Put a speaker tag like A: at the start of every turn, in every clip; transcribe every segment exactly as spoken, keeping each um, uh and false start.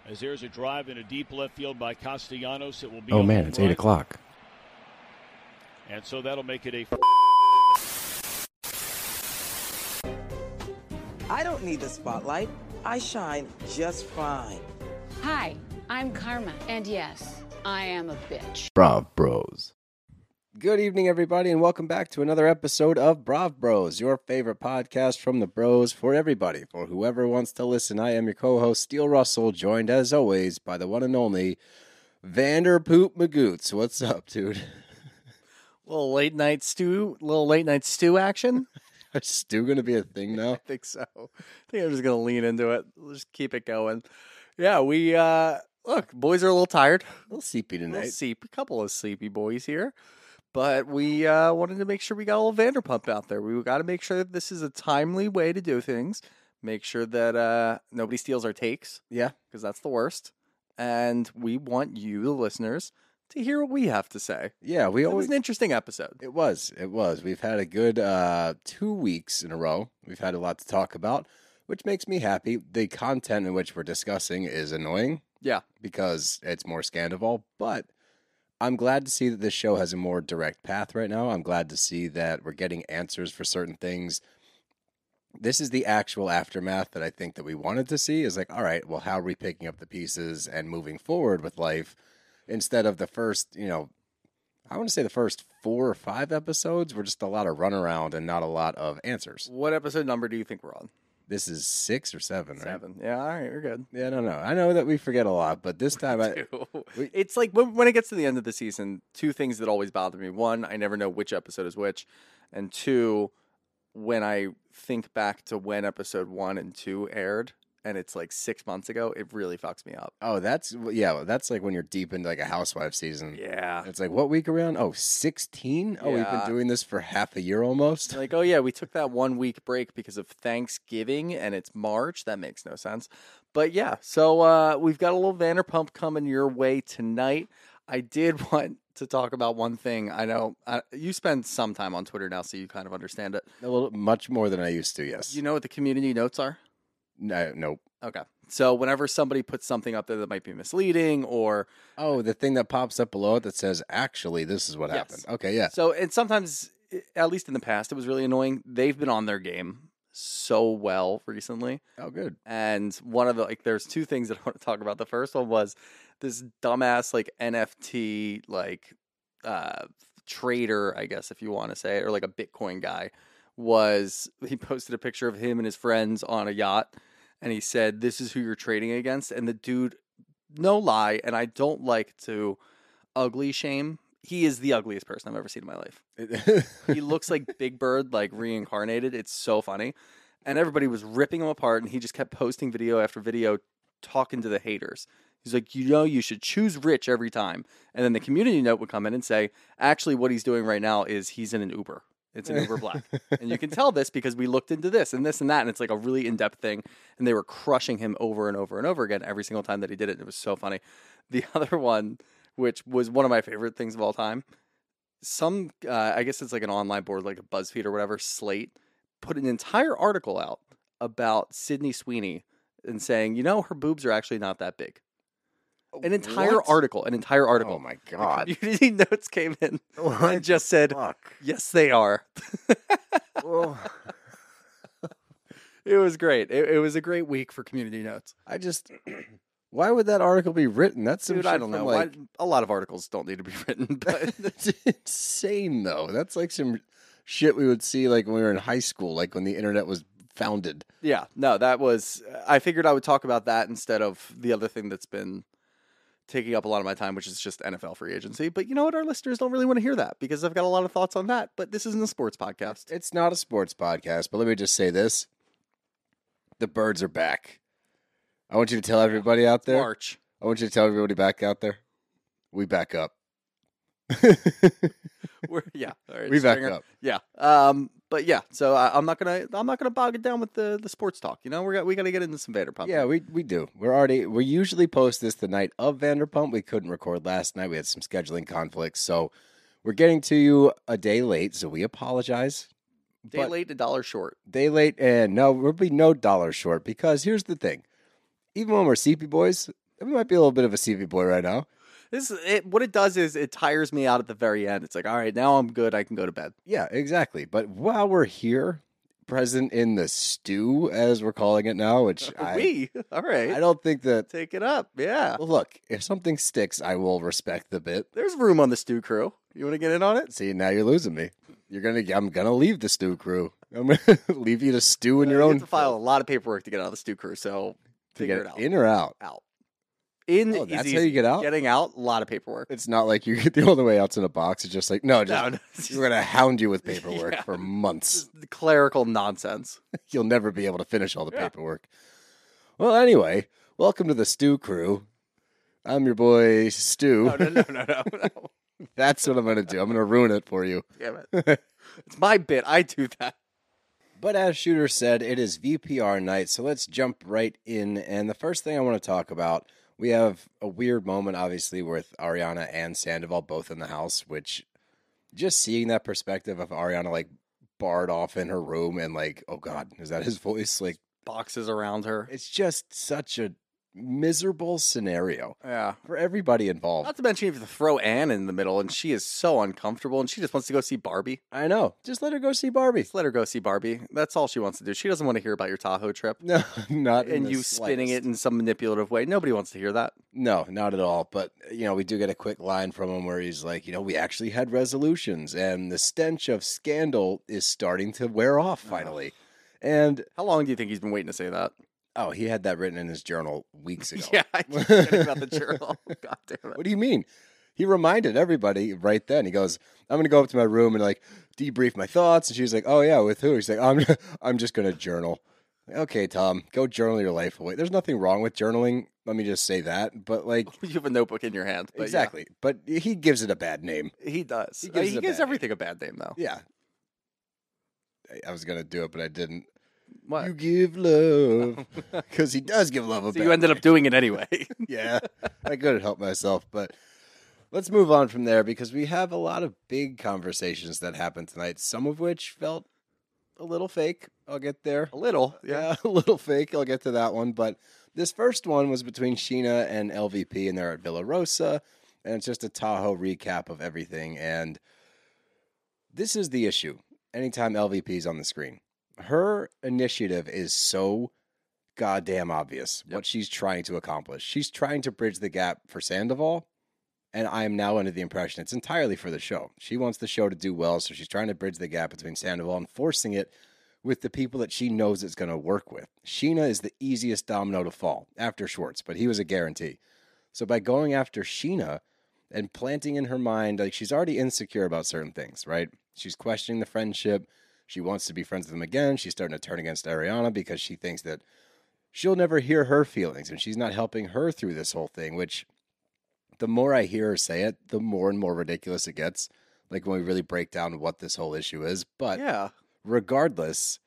A: As there's a drive in a deep left field by Castellanos, it will be.
B: Oh man, it's eight o'clock.
A: And so that'll make it a.
C: I don't need the spotlight. I shine just fine.
D: Hi, I'm Karma, and yes, I am a bitch.
B: Brav Bros. Good evening, everybody, and welcome back to another episode of Brav Bros, your favorite podcast from the bros for everybody, for whoever wants to listen. I am your co-host, Steele Russell, joined as always by the one and only Vanderpoop Magoots. What's up, dude?
E: Little late night stew, little late night stew action.
B: Is stew going to be a thing now?
E: I think so. I think I'm just going to lean into it. We'll just keep it going. Yeah, we, uh, look, boys are a little tired.
B: A little sleepy
E: A little
B: tonight.
E: sleep, a couple of sleepy boys here. But we uh, wanted to make sure we got a little Vanderpump out there. We got to make sure that this is a timely way to do things. Make sure that uh, nobody steals our takes.
B: Yeah.
E: Because that's the worst. And we want you, the listeners, to hear what we have to say.
B: Yeah, we
E: It
B: always.
E: was an interesting episode.
B: It was. It was. We've had a good uh, two weeks in a row. We've had a lot to talk about, which makes me happy. The content in which we're discussing is annoying.
E: Yeah.
B: Because it's more Scandival, but I'm glad to see that this show has a more direct path right now. I'm glad to see that we're getting answers for certain things. This is the actual aftermath that I think that we wanted to see is like, all right, well, how are we picking up the pieces and moving forward with life instead of the first, you know, I want to say the first four or five episodes were just a lot of runaround and not a lot of answers.
E: What episode number do you think we're on?
B: This is six or seven, right?
E: Seven. Yeah, all right, we're good.
B: Yeah, I don't know. I know that we forget a lot, but this time I... we-
E: It's like when, when it gets to the end of the season, two things that always bother me. One, I never know which episode is which. And two, when I think back to when episode one and two aired, and it's like six months ago, it really fucks me up.
B: Oh, that's, yeah, that's like when you're deep into like a housewife season.
E: Yeah.
B: It's like, what week around? Oh, sixteen? Oh, we've been
E: Yeah.
B: doing this for half a year almost?
E: Like, oh yeah, we took that one week break because of Thanksgiving and it's March. That makes no sense. But yeah, so uh, we've got a little Vanderpump coming your way tonight. I did want to talk about one thing. I know uh, you spend some time on Twitter now, so you kind of understand it.
B: A little, much more than I used to, yes.
E: You know what the community notes are?
B: No, nope.
E: Okay. So whenever somebody puts something up there that might be misleading or
B: Oh, the thing that pops up below it that says, actually, this is what
E: Yes.
B: happened. Okay, yeah.
E: so, and sometimes, at least in the past, it was really annoying. They've been on their game so well recently.
B: Oh, good.
E: And one of the, like, there's two things that I want to talk about. The first one was this dumbass, like, N F T, like, uh, trader, I guess, if you want to say it, or like a Bitcoin guy, was, he posted a picture of him and his friends on a yacht. And he said, this is who you're trading against. And the dude, no lie, and I don't like to ugly shame. He is the ugliest person I've ever seen in my life. He looks like Big Bird, like reincarnated. It's so funny. And everybody was ripping him apart, and he just kept posting video after video talking to the haters. He's like, you know, you should choose rich every time. And then the community note would come in and say, actually, what he's doing right now is he's in an Uber. It's an Uber Black. And you can tell this because we looked into this and this and that, and it's like a really in-depth thing. And they were crushing him over and over and over again every single time that he did it. It was so funny. The other one, which was one of my favorite things of all time, some, uh, I guess it's like an online board, like a BuzzFeed or whatever, Slate, put an entire article out about Sydney Sweeney and saying, you know, her boobs are actually not that big. An entire
B: What?
E: article, an entire article.
B: Oh, my God.
E: Community notes came in and just said,
B: Fuck.
E: yes, they are.
B: Well,
E: It was great. It, it was a great week for community notes.
B: I just... Why would that article be written? That's some
E: Dude,
B: shit
E: I don't
B: from,
E: know.
B: Like,
E: Why- a lot of articles don't need to be written, but
B: it's insane, though. That's like some shit we would see like when we were in high school, like when the internet was founded.
E: yeah, no, that was. I figured I would talk about that instead of the other thing that's been taking up a lot of my time, which is just N F L free agency. But you know what? Our listeners don't really want to hear that because I've got a lot of thoughts on that. But this isn't a sports podcast.
B: It's not a sports podcast, but let me just say this. The birds are back. I want you to tell everybody out there.
E: March.
B: I want you to tell everybody back out there. We back up.
E: We're, yeah, all right,
B: We back
E: Stringer.
B: up.
E: Yeah, um, but yeah. So I, I'm not gonna. I'm not gonna bog it down with the, the sports talk. You know, we got we got to get into some Vanderpump.
B: Yeah, we we do. We're already we usually post this the night of Vanderpump. We couldn't record last night. We had some scheduling conflicts, so we're getting to you a day late. So we apologize.
E: day
B: but-
E: late, a dollar short.
B: Day late, and no, we'll be no dollar short because here's the thing: even when we're C P boys, It might be a little bit of a C V boy right now.
E: This it. What it does is it tires me out at the very end. It's like, all right, now I'm good. I can go to bed.
B: Yeah, exactly. But while we're here, present in the stew, as we're calling it now, which I,
E: we all right.
B: I don't think that.
E: Take it up. Yeah.
B: Well, look, if something sticks, I will respect the bit.
E: There's room on the stew crew. You want to get in on it?
B: See, now you're losing me. You're gonna. I'm gonna leave the stew crew. I'm gonna leave you to stew in
E: Uh,
B: your
E: you
B: own.
E: have to file a
B: filth.
E: lot of paperwork to get out of the stew crew. So
B: To
E: figure
B: get
E: it out.
B: in or out.
E: out. In
B: Oh,
E: is
B: that's
E: easy.
B: how you get out?
E: Getting out, a lot of paperwork.
B: It's not like you the only way out's in a box. It's just like no, just
E: No, no, it's
B: we're gonna hound you with paperwork
E: Yeah.
B: for months.
E: just clerical nonsense.
B: You'll never be able to finish all the
E: Yeah.
B: paperwork. Well, anyway, welcome to the Stew Crew. I'm your boy Stu.
E: No, no, no, no, no. no.
B: That's what I'm gonna do. I'm gonna ruin it for you.
E: Damn it. It's my bit. I do that.
B: But as Shooter said, it is V P R night, so let's jump right in. And the first thing I want to talk about, we have a weird moment, obviously, with Ariana and Sandoval both in the house, which just seeing that perspective of Ariana, like, barred off in her room and, like, oh, God, is that his voice? Like,
E: Boxes around her.
B: it's just such a miserable scenario
E: Yeah.
B: for everybody involved.
E: Not to mention, you have to throw Anne in the middle, and she is so uncomfortable, and she just wants to go see Barbie.
B: I know. Just let her go see Barbie.
E: Just let her go see Barbie. That's all she wants to do. She doesn't want to hear about your Tahoe trip.
B: No, not in
E: And
B: the
E: you spinning it
B: slightest.
E: in some manipulative way. Nobody wants to hear that.
B: No, not at all. But, you know, we do get a quick line from him where he's like, you know, we actually had resolutions and the stench of scandal is starting to wear off finally. And,
E: How long do you think he's been waiting to say that?
B: oh, he had that written in his journal weeks ago.
E: Yeah, I keep forgetting about the journal. God damn it.
B: What do you mean? He reminded everybody right then. He goes, I'm going to go up to my room and, like, debrief my thoughts. And she's like, oh, yeah, with who? He's like, I'm, I'm just going to journal. Okay, Tom, go journal your life away. There's nothing wrong with journaling. Let me just say that. But, like,
E: You have a notebook in your hand. But yeah,
B: exactly. But he gives it a bad name.
E: he does.
B: He
E: He
B: gives
E: gives,
B: it a
E: he gives
B: bad
E: everything a bad name, though.
B: Yeah. I- I was going to do it, but I didn't.
E: What?
B: You give love. Because he does give love a
E: So
B: bad
E: you ended up doing it anyway.
B: Yeah, I couldn't help myself. But let's move on from there because we have a lot of big conversations that happened tonight, some of which felt a little fake. I'll get there.
E: a little.
B: Yeah, a little fake. I'll get to that one. But this first one was between Sheena and L V P, and they're at Villa Rosa. And it's just a Tahoe recap of everything. And this is the issue anytime L V P is on the screen. Her initiative is so goddamn obvious what she's trying to accomplish. She's trying to bridge the gap for Sandoval, and I am now under the impression it's entirely for the show. She wants the show to do well, so she's trying to bridge the gap between Sandoval and forcing it with the people that she knows it's going to work with. Sheena is the easiest domino to fall after Schwartz, but he was a guarantee. So by going after Sheena and planting in her mind, like she's already insecure about certain things, right? She's questioning the friendship. She wants to be friends with him again. She's starting to turn against Ariana because she thinks that she'll never hear her feelings and she's not helping her through this whole thing, which the more I hear her say it, the more and more ridiculous it gets. Like when we really break down what this whole issue is. But
E: Yeah.
B: regardless,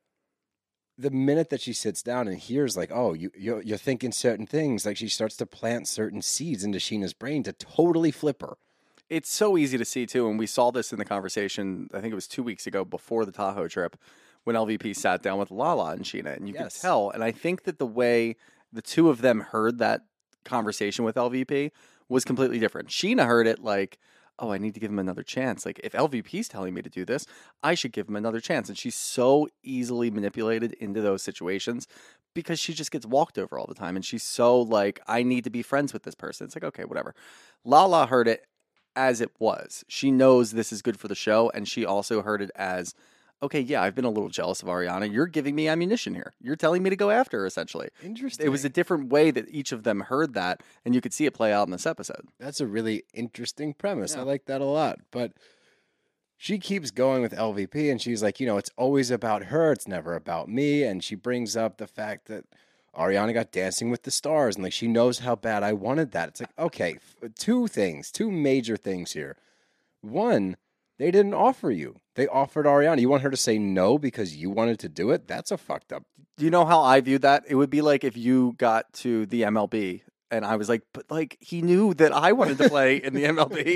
B: the minute that she sits down and hears like, oh, you, you're, you're thinking certain things, like she starts to plant certain seeds into Sheena's brain to totally flip her.
E: It's so easy to see, too, and we saw this in the conversation, I think it was two weeks ago before the Tahoe trip, when L V P sat down with Lala and Sheena, and you
B: Yes.
E: could tell, and I think that the way the two of them heard that conversation with L V P was completely different. Sheena heard it like, oh, I need to give him another chance. Like, if L V P's telling me to do this, I should give him another chance. And she's so easily manipulated into those situations because she just gets walked over all the time. And she's so like, I need to be friends with this person. It's like, okay, whatever. Lala heard it as it was. She knows this is good for the show. And she also heard it as, okay, yeah, I've been a little jealous of Ariana. You're giving me ammunition here. You're telling me to go after her, essentially.
B: Interesting.
E: It was a different way that each of them heard that, and you could see it play out in this episode.
B: That's a really interesting premise. I
E: Yeah.
B: like that a lot. But she keeps going with L V P and she's like, you know, it's always about her. It's never about me. And she brings up the fact that Ariana got Dancing with the Stars and like she knows how bad I wanted that. It's like, okay, f- two things, two major things here. One, they didn't offer you. They offered Ariana. You want her to say no because you wanted to do it? That's a fucked up.
E: Do you know how I viewed that? It would be like if you got to the M L B and I was like, but like he knew that I wanted to play in the M L B.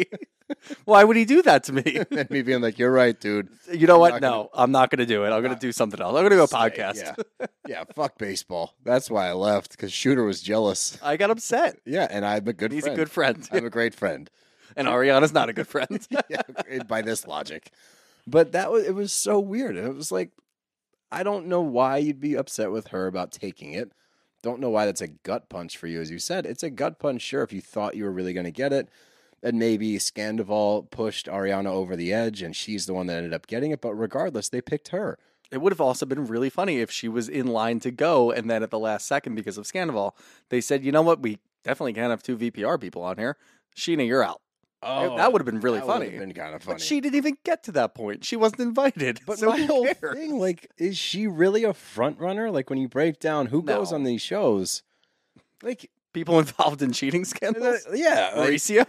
E: Why would he do that to me?
B: And me being like, "You're right, dude."
E: You know
B: I'm
E: what?
B: not
E: No,
B: gonna-
E: I'm not going to do it. I'm going to do something else. I'm going to go
B: Stay,
E: podcast.
B: Yeah, yeah. Fuck baseball. That's why I left because Shooter was jealous.
E: I got upset.
B: Yeah, and I'm a good.
E: He's
B: friend.
E: a good friend.
B: I'm a great friend.
E: And Ariana's not a good friend.
B: Yeah, by this logic. But that was it was so weird. And it was like, I don't know why you'd be upset with her about taking it. Don't know why that's a gut punch for you, as you said. It's a gut punch, sure, if you thought you were really going to get it. And maybe Scandival pushed Ariana over the edge and she's the one that ended up getting it. But regardless, they picked her.
E: It would have also been really funny if she was in line to go and then at the last second, because of Scandival, they said, you know what? We definitely can't have two V P R people on here. Sheena, you're out.
B: Oh,
E: that would have been really
B: that would
E: funny.
B: have been kind of funny.
E: But she didn't even get to that point. She wasn't invited.
B: But
E: so
B: my
E: who
B: whole
E: cares?
B: thing, like, is she really a front runner? Like, when you break down who goes
E: No.
B: on these shows, like,
E: People involved in cheating scandals?
B: yeah, like-
E: Mauricio?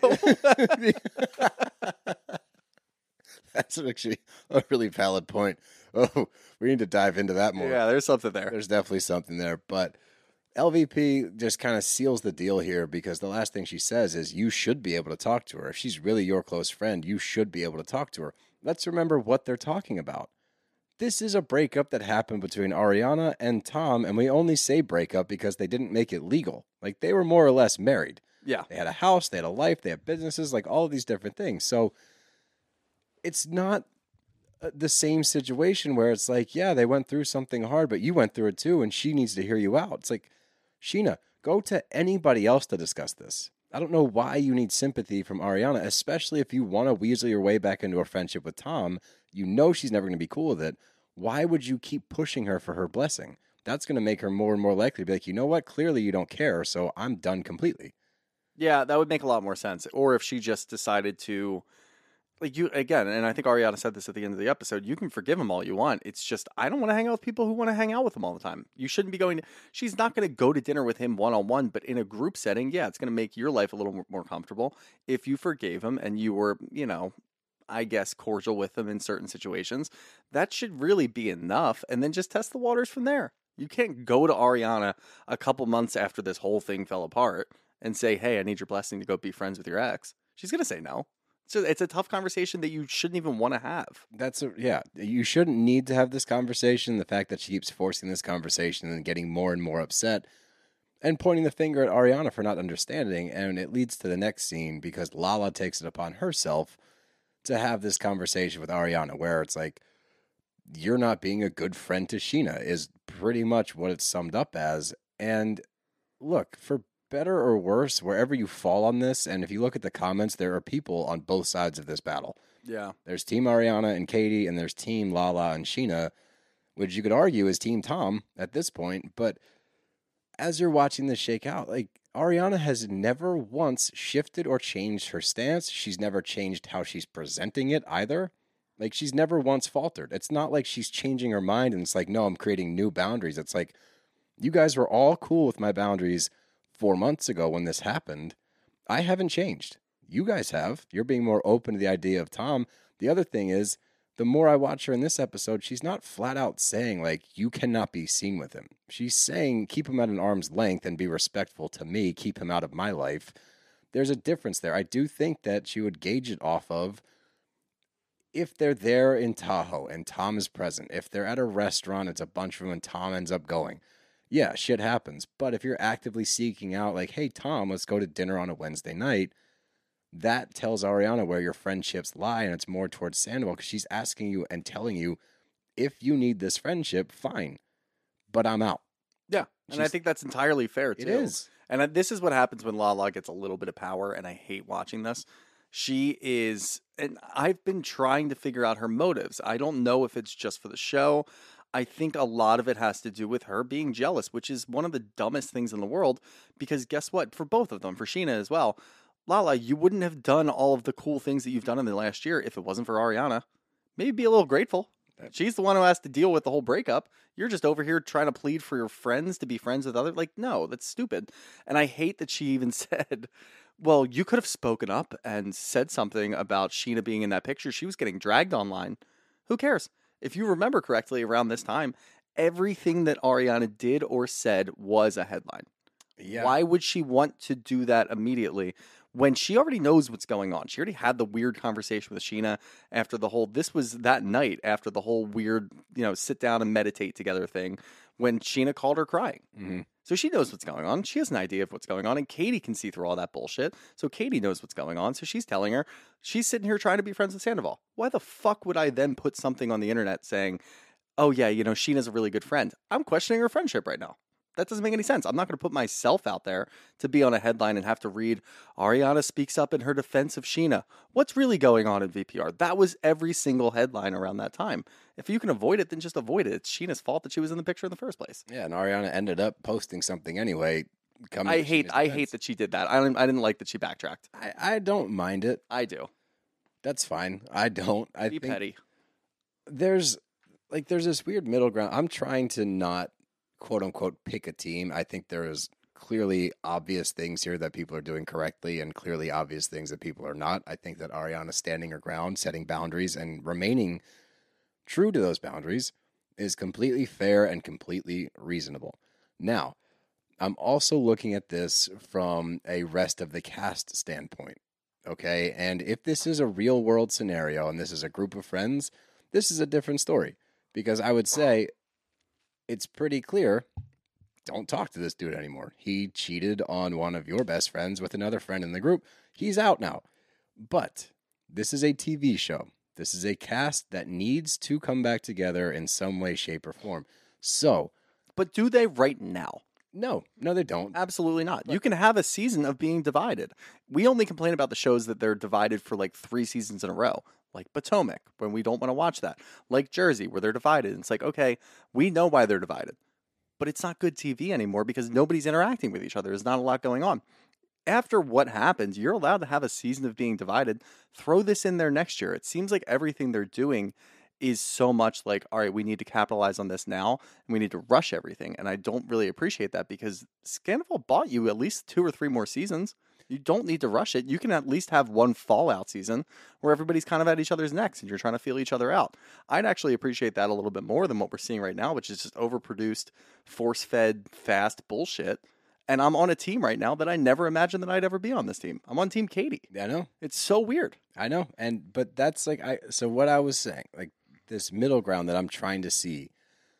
B: That's actually a really valid point. Oh, we need to dive into that more.
E: Yeah, there's something there.
B: There's definitely something there. But L V P just kind of seals the deal here because the last thing she says is you should be able to talk to her. If she's really your close friend, you should be able to talk to her. Let's remember what they're talking about. This is a breakup that happened between Ariana and Tom, and we only say breakup because they didn't make it legal. Like, they were more or less married.
E: Yeah.
B: They had a house, they had a life, they had businesses, like all of these different things. So it's not uh, the same situation where it's like, yeah, they went through something hard, but you went through it too, and she needs to hear you out. It's like, Sheena, go to anybody else to discuss this. I don't know why you need sympathy from Ariana, especially if you want to weasel your way back into a friendship with Tom. You know she's never going to be cool with it. Why would you keep pushing her for her blessing? That's going to make her more and more likely to be like, you know what? Clearly you don't care, so I'm done completely.
E: Yeah, that would make a lot more sense. Or if she just decided to, like you, again, and I think Ariana said this at the end of the episode, you can forgive him all you want. It's just, I don't want to hang out with people who want to hang out with him all the time. You shouldn't be going to, she's not going to go to dinner with him one-on-one, but in a group setting, yeah, it's going to make your life a little more comfortable if you forgave him and you were, you know, I guess, cordial with him in certain situations. That should really be enough. And then just test the waters from there. You can't go to Ariana a couple months after this whole thing fell apart and say, hey, I need your blessing to go be friends with your ex. She's going to say no. So it's a tough conversation that you shouldn't even want to have.
B: That's a, yeah, you shouldn't need to have this conversation. The fact that she keeps forcing this conversation and getting more and more upset and pointing the finger at Ariana for not understanding. And it leads to the next scene because Lala takes it upon herself to have this conversation with Ariana where it's like, you're not being a good friend to Sheena is pretty much what it's summed up as. And look, for better or worse, wherever you fall on this, and if you look at the comments, there are people on both sides of this battle.
E: Yeah.
B: There's Team Ariana and Katie, and there's Team Lala and Sheena, which you could argue is Team Tom at this point. But as you're watching this shake out, like, Ariana has never once shifted or changed her stance. She's never changed how she's presenting it either. Like, she's never once faltered. It's not like she's changing her mind and it's like, no, I'm creating new boundaries. It's like, you guys were all cool with my boundaries four months ago when this happened. I haven't changed. You guys have. You're being more open to the idea of Tom. The other thing is, the more I watch her in this episode, she's not flat out saying, like, you cannot be seen with him. She's saying, keep him at an arm's length and be respectful to me. Keep him out of my life. There's a difference there. I do think that she would gauge it off of if they're there in Tahoe and Tom is present. If they're at a restaurant, it's a bunch of them and Tom ends up going. Yeah, shit happens. But if you're actively seeking out, like, hey, Tom, let's go to dinner on a Wednesday night, that tells Ariana where your friendships lie, and it's more towards Sandoval because she's asking you and telling you, if you need this friendship, fine, but I'm out.
E: Yeah, and
B: She's-
E: I think that's entirely fair, too.
B: It is.
E: And I- this is what happens when Lala gets a little bit of power, and I hate watching this. She is, and I've been trying to figure out her motives. I don't know if it's just for the show. I think a lot of it has to do with her being jealous, which is one of the dumbest things in the world, because guess what? For both of them, for Sheena as well, Lala, you wouldn't have done all of the cool things that you've done in the last year if it wasn't for Ariana. Maybe be a little grateful. She's the one who has to deal with the whole breakup. You're just over here trying to plead for your friends to be friends with others. Like, no, that's stupid. And I hate that she even said, well, you could have spoken up and said something about Sheena being in that picture. She was getting dragged online. Who cares? If you remember correctly, around this time, everything that Ariana did or said was a headline.
B: Yeah.
E: Why would she want to do that immediately when she already knows what's going on. She already had the weird conversation with Sheena after the whole, this was that night after the whole weird, you know, sit down and meditate together thing when Sheena called her crying.
B: Mm-hmm.
E: So she knows what's going on. She has an idea of what's going on, and Katie can see through all that bullshit. So Katie knows what's going on. So she's telling her, she's sitting here trying to be friends with Sandoval. Why the fuck would I then put something on the internet saying, oh yeah, you know, Sheena's a really good friend? I'm questioning her friendship right now. That doesn't make any sense. I'm not going to put myself out there to be on a headline and have to read Ariana speaks up in her defense of Sheena. What's really going on in V P R? That was every single headline around that time. If you can avoid it, then just avoid it. It's Sheena's fault that she was in the picture in the first place.
B: Yeah, and Ariana ended up posting something anyway. Coming
E: I
B: to
E: hate
B: Sheena's
E: I
B: defense.
E: hate that she did that. I didn't, I didn't like that she backtracked.
B: I, I don't mind it.
E: I do.
B: That's fine. I don't. I
E: Be
B: think
E: petty.
B: there's like there's this weird middle ground. I'm trying to not quote unquote pick a team. I think there is clearly obvious things here that people are doing correctly and clearly obvious things that people are not. I think that Ariana standing her ground, setting boundaries, and remaining true to those boundaries is completely fair and completely reasonable. Now, I'm also looking at this from a rest of the cast standpoint. Okay, and if this is a real world scenario and this is a group of friends, this is a different story. Because I would say it's pretty clear, don't talk to this dude anymore. He cheated on one of your best friends with another friend in the group. He's out now. But this is a T V show. This is a cast that needs to come back together in some way, shape, or form. So,
E: But do they right now?
B: no, no, they don't.
E: Absolutely not. You can have a season of being divided. We only complain about the shows that they're divided for like three seasons in a row, like Potomac, when we don't want to watch that, like Jersey, where they're divided. And it's like, okay, we know why they're divided, but it's not good T V anymore because nobody's interacting with each other. There's not a lot going on. After what happens, you're allowed to have a season of being divided. Throw this in there next year. It seems like everything they're doing is so much like, all right, we need to capitalize on this now, and we need to rush everything. And I don't really appreciate that because Scandival bought you at least two or three more seasons. You don't need to rush it. You can at least have one fallout season where everybody's kind of at each other's necks and you're trying to feel each other out. I'd actually appreciate that a little bit more than what we're seeing right now, which is just overproduced, force-fed, fast bullshit. And I'm on a team right now that I never imagined that I'd ever be on this team. I'm on Team Katie.
B: I know.
E: It's so weird.
B: I know. And but that's like I so what I was saying, like this middle ground that I'm trying to see.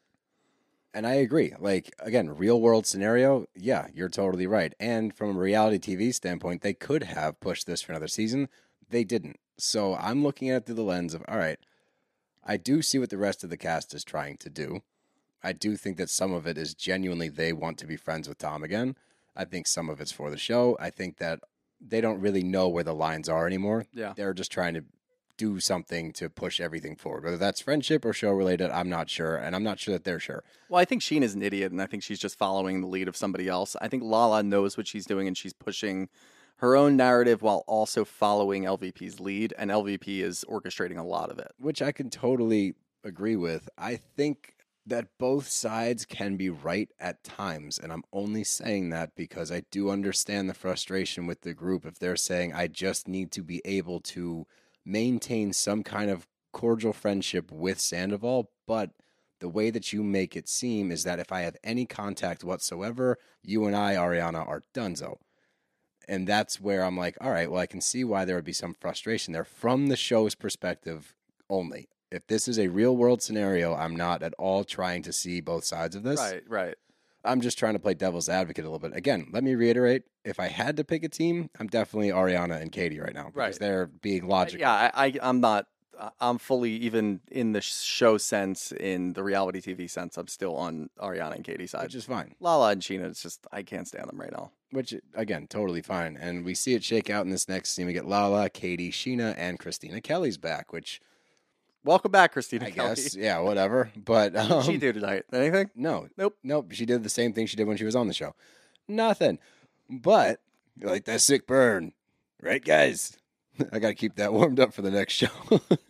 B: And I agree. Like again, real world scenario, yeah, you're totally right. And from a reality T V standpoint, they could have pushed this for another season. They didn't. So I'm looking at it through the lens of, all right, I do see what the rest of the cast is trying to do. I do think that some of it is genuinely they want to be friends with Tom again. I think some of it's for the show. I think that they don't really know where the lines are anymore.
E: Yeah.
B: They're just trying to do something to push everything forward. Whether that's friendship or show related, I'm not sure. And I'm not sure that they're sure.
E: Well, I think Sheena's an idiot, and I think she's just following the lead of somebody else. I think Lala knows what she's doing, and she's pushing her own narrative while also following L V P's lead, and L V P is orchestrating a lot of it.
B: Which I can totally agree with. I think that both sides can be right at times, and I'm only saying that because I do understand the frustration with the group if they're saying, I just need to be able to maintain some kind of cordial friendship with Sandoval, but the way that you make it seem is that if I have any contact whatsoever, you and I, Ariana, are donezo. And that's where I'm like, all right, well, I can see why there would be some frustration there from the show's perspective only. If this is a real world scenario, I'm not at all trying to see both sides of this.
E: Right, right.
B: I'm just trying to play devil's advocate a little bit. Again, let me reiterate, if I had to pick a team, I'm definitely Ariana and Katie right now because
E: Right.
B: they're being logical.
E: Yeah, I, I, I'm not. I'm fully, even in the show sense, in the reality T V sense, I'm still on Ariana and Katie's side.
B: Which is fine.
E: Lala and Sheena, it's just, I can't stand them right now.
B: Which, again, totally fine. And we see it shake out in this next scene. We get Lala, Katie, Sheena, and Christina Kelly's back, which
E: Welcome back, Christina
B: I
E: Kelly.
B: guess, yeah, whatever. But um,
E: What did she do tonight? Anything?
B: No.
E: Nope.
B: Nope. She did the same thing she did when she was on the show. Nothing. But you like that sick burn, right, guys? I got to keep that warmed up for the next show.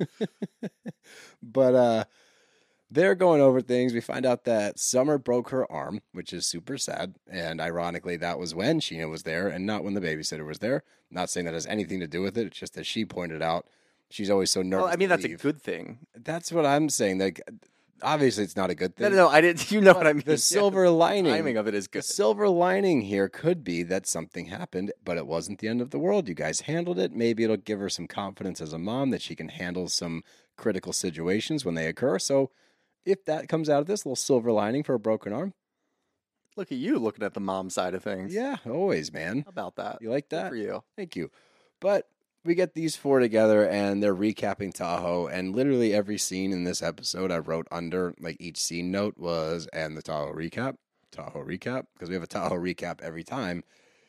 B: But uh, they're going over things. We find out that Summer broke her arm, which is super sad. And ironically, that was when Sheena was there and not when the babysitter was there. Not saying that has anything to do with it. It's just that she pointed out she's always so nervous.
E: Well, I mean,
B: to
E: that's a
B: leave.
E: good thing.
B: That's what I'm saying. Like, obviously it's not a good
E: No,
B: thing.
E: no, no, I didn't. You know
B: But
E: what I mean?
B: The
E: Yeah,
B: silver lining,
E: timing of it is
B: the
E: good.
B: silver lining here could be that something happened, but it wasn't the end of the world. You guys handled it. Maybe it'll give her some confidence as a mom that she can handle some critical situations when they occur. So if that comes out of this little silver lining for a broken arm,
E: Look at you looking at the mom side of things.
B: yeah, always, man.
E: How about that?
B: You like
E: Good
B: that?
E: for you.
B: Thank you. But we get these four together and they're recapping Tahoe, and literally every scene in this episode I wrote under, like each scene note was, and the Tahoe recap, Tahoe recap, because we have a Tahoe recap every time.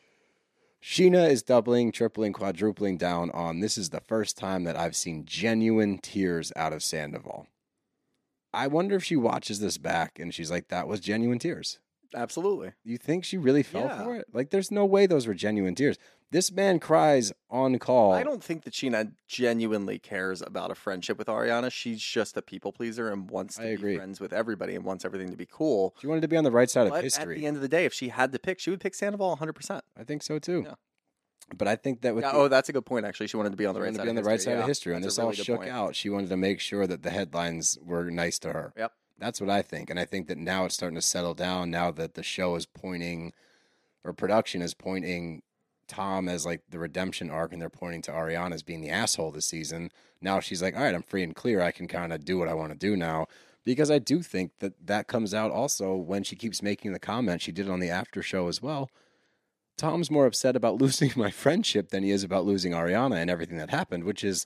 B: Sheena is doubling, tripling, quadrupling down on this is the first time that I've seen genuine tears out of Sandoval. I wonder if she watches this back and she's like, that was genuine tears.
E: Absolutely.
B: You think she really fell
E: Yeah.
B: for it? Like, there's no way those were genuine tears. This man cries on call.
E: I don't think that Sheena genuinely cares about a friendship with Ariana. She's just a people pleaser and wants to
B: I
E: be
B: agree.
E: friends with everybody and wants everything to be cool.
B: She wanted to be on the right side of
E: But
B: history.
E: at the end of the day, if she had to pick, she would pick Sandoval one hundred percent.
B: I think so too.
E: Yeah.
B: But I think that with
E: Yeah,
B: the,
E: oh, that's a good point, actually. She wanted to be on
B: she
E: the right
B: wanted to
E: side
B: be on
E: of
B: the right
E: history.
B: side
E: Yeah,
B: of history, and
E: that's
B: this
E: a
B: all
E: really good
B: shook
E: point.
B: out. She wanted to make sure that the headlines were nice to her.
E: Yep.
B: That's what I think, and I think that now it's starting to settle down. Now that the show is pointing, or production is pointing Tom as like the redemption arc, and they're pointing to Ariana as being the asshole this season. Now she's like, all right, I'm free and clear. I can kind of do what I want to do now. Because I do think that that comes out also when she keeps making the comment. She did it on the after show as well. Tom's more upset about losing my friendship than he is about losing Ariana and everything that happened, which is,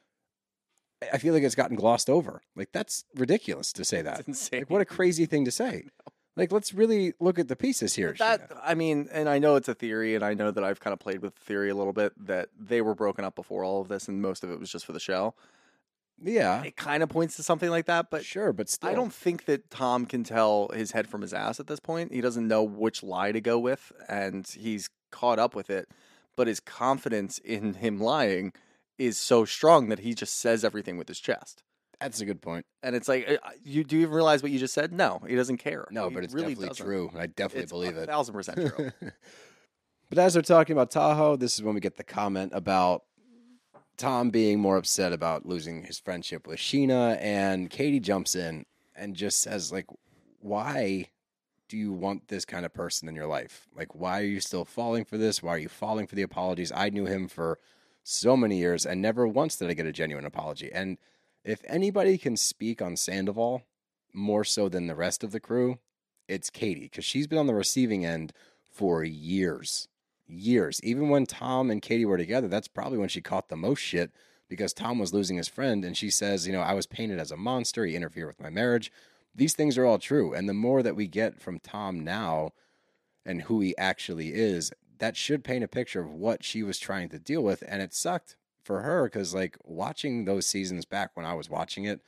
B: I feel like it's gotten glossed over. Like, that's ridiculous to say that.
E: It's insane.
B: Like, what a crazy thing to say. Like, let's really look at the pieces here.
E: That
B: Sheena.
E: I mean, and I know it's a theory, and I know that I've kind of played with the theory a little bit that they were broken up before all of this, and most of it was just for the show.
B: Yeah,
E: It kind of points to something like that, but
B: sure, but still.
E: I don't think that Tom can tell his head from his ass at this point. He doesn't know which lie to go with, and he's caught up with it. But his confidence in him lying is so strong that he just says everything with his chest.
B: That's a good point.
E: And it's like, uh, you do you even realize what you just said? No, he doesn't care.
B: No,
E: He
B: but it's
E: really
B: definitely
E: doesn't.
B: true. I definitely
E: It's
B: believe
E: a
B: it.
E: thousand percent true.
B: But as they're talking about Tahoe, this is when we get the comment about Tom being more upset about losing his friendship with Sheena, and Katie jumps in and just says, like, why do you want this kind of person in your life? Like, why are you still falling for this? Why are you falling for the apologies? I knew him for so many years, and never once did I get a genuine apology. And if anybody can speak on Sandoval more so than the rest of the crew, it's Katie, because she's been on the receiving end for years. Years. Even when Tom and Katie were together, that's probably when she caught the most shit, because Tom was losing his friend, and she says, you know, I was painted as a monster. He interfered with my marriage. These things are all true. And the more that we get from Tom now and who he actually is, that should paint a picture of what she was trying to deal with. And it sucked for her because, like, watching those seasons back when I was watching it,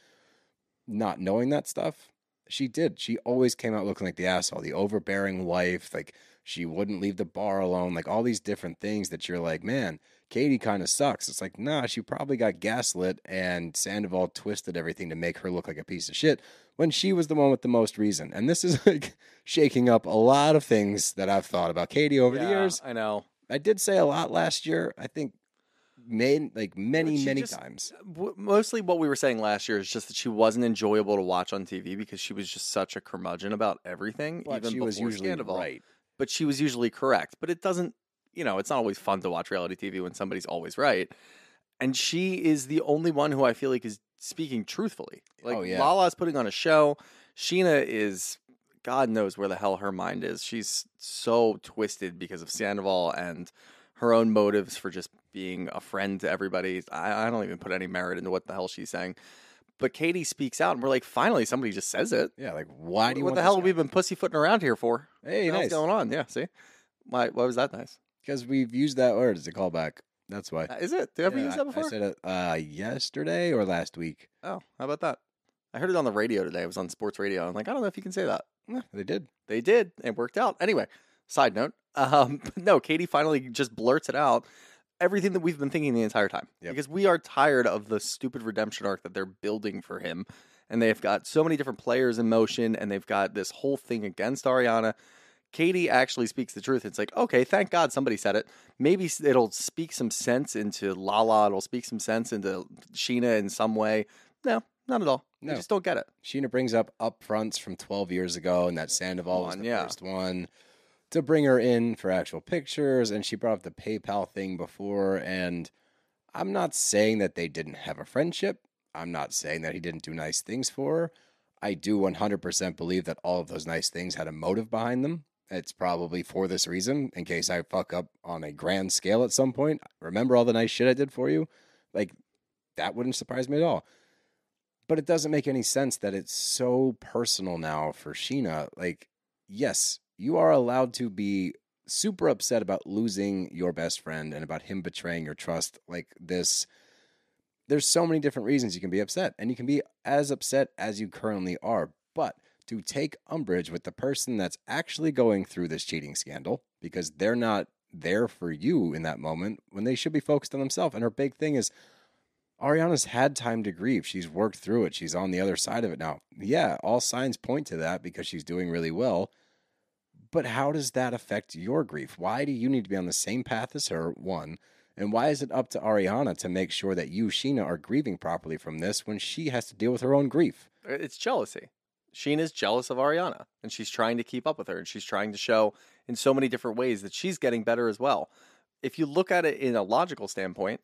B: not knowing that stuff, she did. She always came out looking like the asshole, the overbearing wife. Like, she wouldn't leave the bar alone. Like, all these different things that you're like, man, Katie kind of sucks. It's like, nah, she probably got gaslit and Sandoval twisted everything to make her look like a piece of shit when she was the one with the most reason. And this is like shaking up a lot of things that I've thought about Katie over the
E: Yeah,
B: years.
E: I know.
B: I did say a lot last year. I think made like many,
E: She
B: many
E: just-
B: times.
E: W- Mostly what we were saying last year is just that she wasn't enjoyable to watch on T V because she was just such a curmudgeon about everything.
B: But
E: even
B: she was
E: before
B: usually
E: Sandoval.
B: right.
E: But she was usually correct. But it doesn't, you know, it's not always fun to watch reality T V when somebody's always right. And she is the only one who I feel like is speaking truthfully. Like,
B: Oh, yeah.
E: Lala's putting on a show. Sheena is, God knows where the hell her mind is. She's so twisted because of Sandoval and her own motives for just being a friend to everybody. I, I don't even put any merit into what the hell she's saying. But Katie speaks out, and we're like, finally, somebody just says it.
B: Yeah, like, why do you
E: what
B: want
E: the
B: this
E: hell
B: guy?
E: have we been pussyfooting around here for?
B: Hey,
E: what the
B: nice.
E: hell's going on? Yeah, see? Why, why was that nice?
B: Because we've used that word as a callback. That's why.
E: Uh, Is it? Did I ever
B: Yeah,
E: use that
B: I-
E: before?
B: I said it uh, yesterday or last week.
E: Oh, how about that? I heard it on the radio today. It was on sports radio. I'm like, I don't know if you can say that.
B: Yeah, they did.
E: They did. It worked out. Anyway, side note. Um, no, Katie finally just blurts it out. Everything that we've been thinking the entire time.
B: Yep.
E: Because we are tired of the stupid redemption arc that they're building for him. And they've got so many different players in motion, and they've got this whole thing against Ariana. Katie actually speaks the truth. It's like, okay, thank God somebody said it. Maybe s- it'll speak some sense into Lala. It'll speak some sense into Sheena in some way. No, not at all.
B: No.
E: I just don't get it.
B: Sheena brings up upfronts from twelve years ago, and that Sandoval was
E: on,
B: the
E: yeah.
B: first one to bring her in for actual pictures, and she brought up the PayPal thing before, and I'm not saying that they didn't have a friendship. I'm not saying that he didn't do nice things for her. I do one hundred percent believe that all of those nice things had a motive behind them. It's probably for this reason, in case I fuck up on a grand scale at some point. Remember all the nice shit I did for you? Like, that wouldn't surprise me at all. But it doesn't make any sense that it's so personal now for Sheena. Like, yes, you are allowed to be super upset about losing your best friend and about him betraying your trust like this. There's so many different reasons you can be upset, and you can be as upset as you currently are. But to take umbrage with the person that's actually going through this cheating scandal, because they're not there for you in that moment when they should be focused on themselves. And her big thing is, Ariana's had time to grieve. She's worked through it. She's on the other side of it now. Yeah, all signs point to that because she's doing really well. But how does that affect your grief? Why do you need to be on the same path as her, one? And why is it up to Ariana to make sure that you, Sheena, are grieving properly from this when she has to deal with her own grief?
E: It's jealousy. Sheena's jealous of Ariana, and she's trying to keep up with her, and she's trying to show in so many different ways that she's getting better as well. If you look at it in a logical standpoint,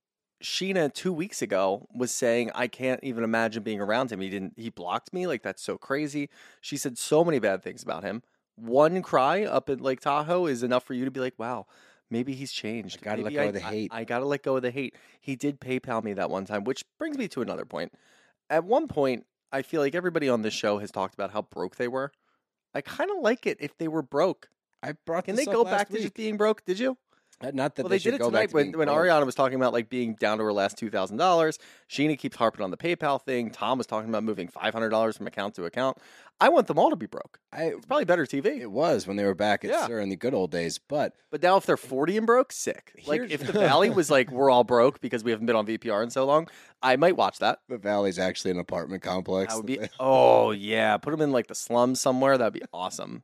E: Sheena two weeks ago was saying, I can't even imagine being around him. He didn't, he blocked me. Like, that's so crazy. She said so many bad things about him. One cry up at Lake Tahoe is enough for you to be like, wow, maybe he's changed.
B: I gotta
E: maybe
B: let go
E: I,
B: of the hate.
E: I, I gotta let go of the hate. He did PayPal me that one time, which brings me to another point. At one point, I feel like everybody on this show has talked about how broke they were. I kind of like it if they were broke.
B: I brought
E: Can
B: this
E: they
B: up
E: go
B: last
E: back to
B: week.
E: just being broke? Did you?
B: Not that
E: Well,
B: they,
E: they,
B: should
E: did it
B: go back
E: tonight
B: to
E: when,
B: being
E: when
B: broke.
E: Ariana was talking about like being down to her last two thousand dollars. Sheena keeps harping on the PayPal thing. Tom was talking about moving five hundred dollars from account to account. I want them all to be broke.
B: I,
E: It's probably better T V.
B: it was when they were back at
E: Yeah.
B: Sir in the good old days, but
E: But now if they're forty and broke, sick. Like
B: Here's-
E: if the Valley was like, we're all broke because we haven't been on V P R in so long, I might watch that.
B: the Valley's actually an apartment complex.
E: That would be, oh yeah, put them in like the slums somewhere. That'd be awesome.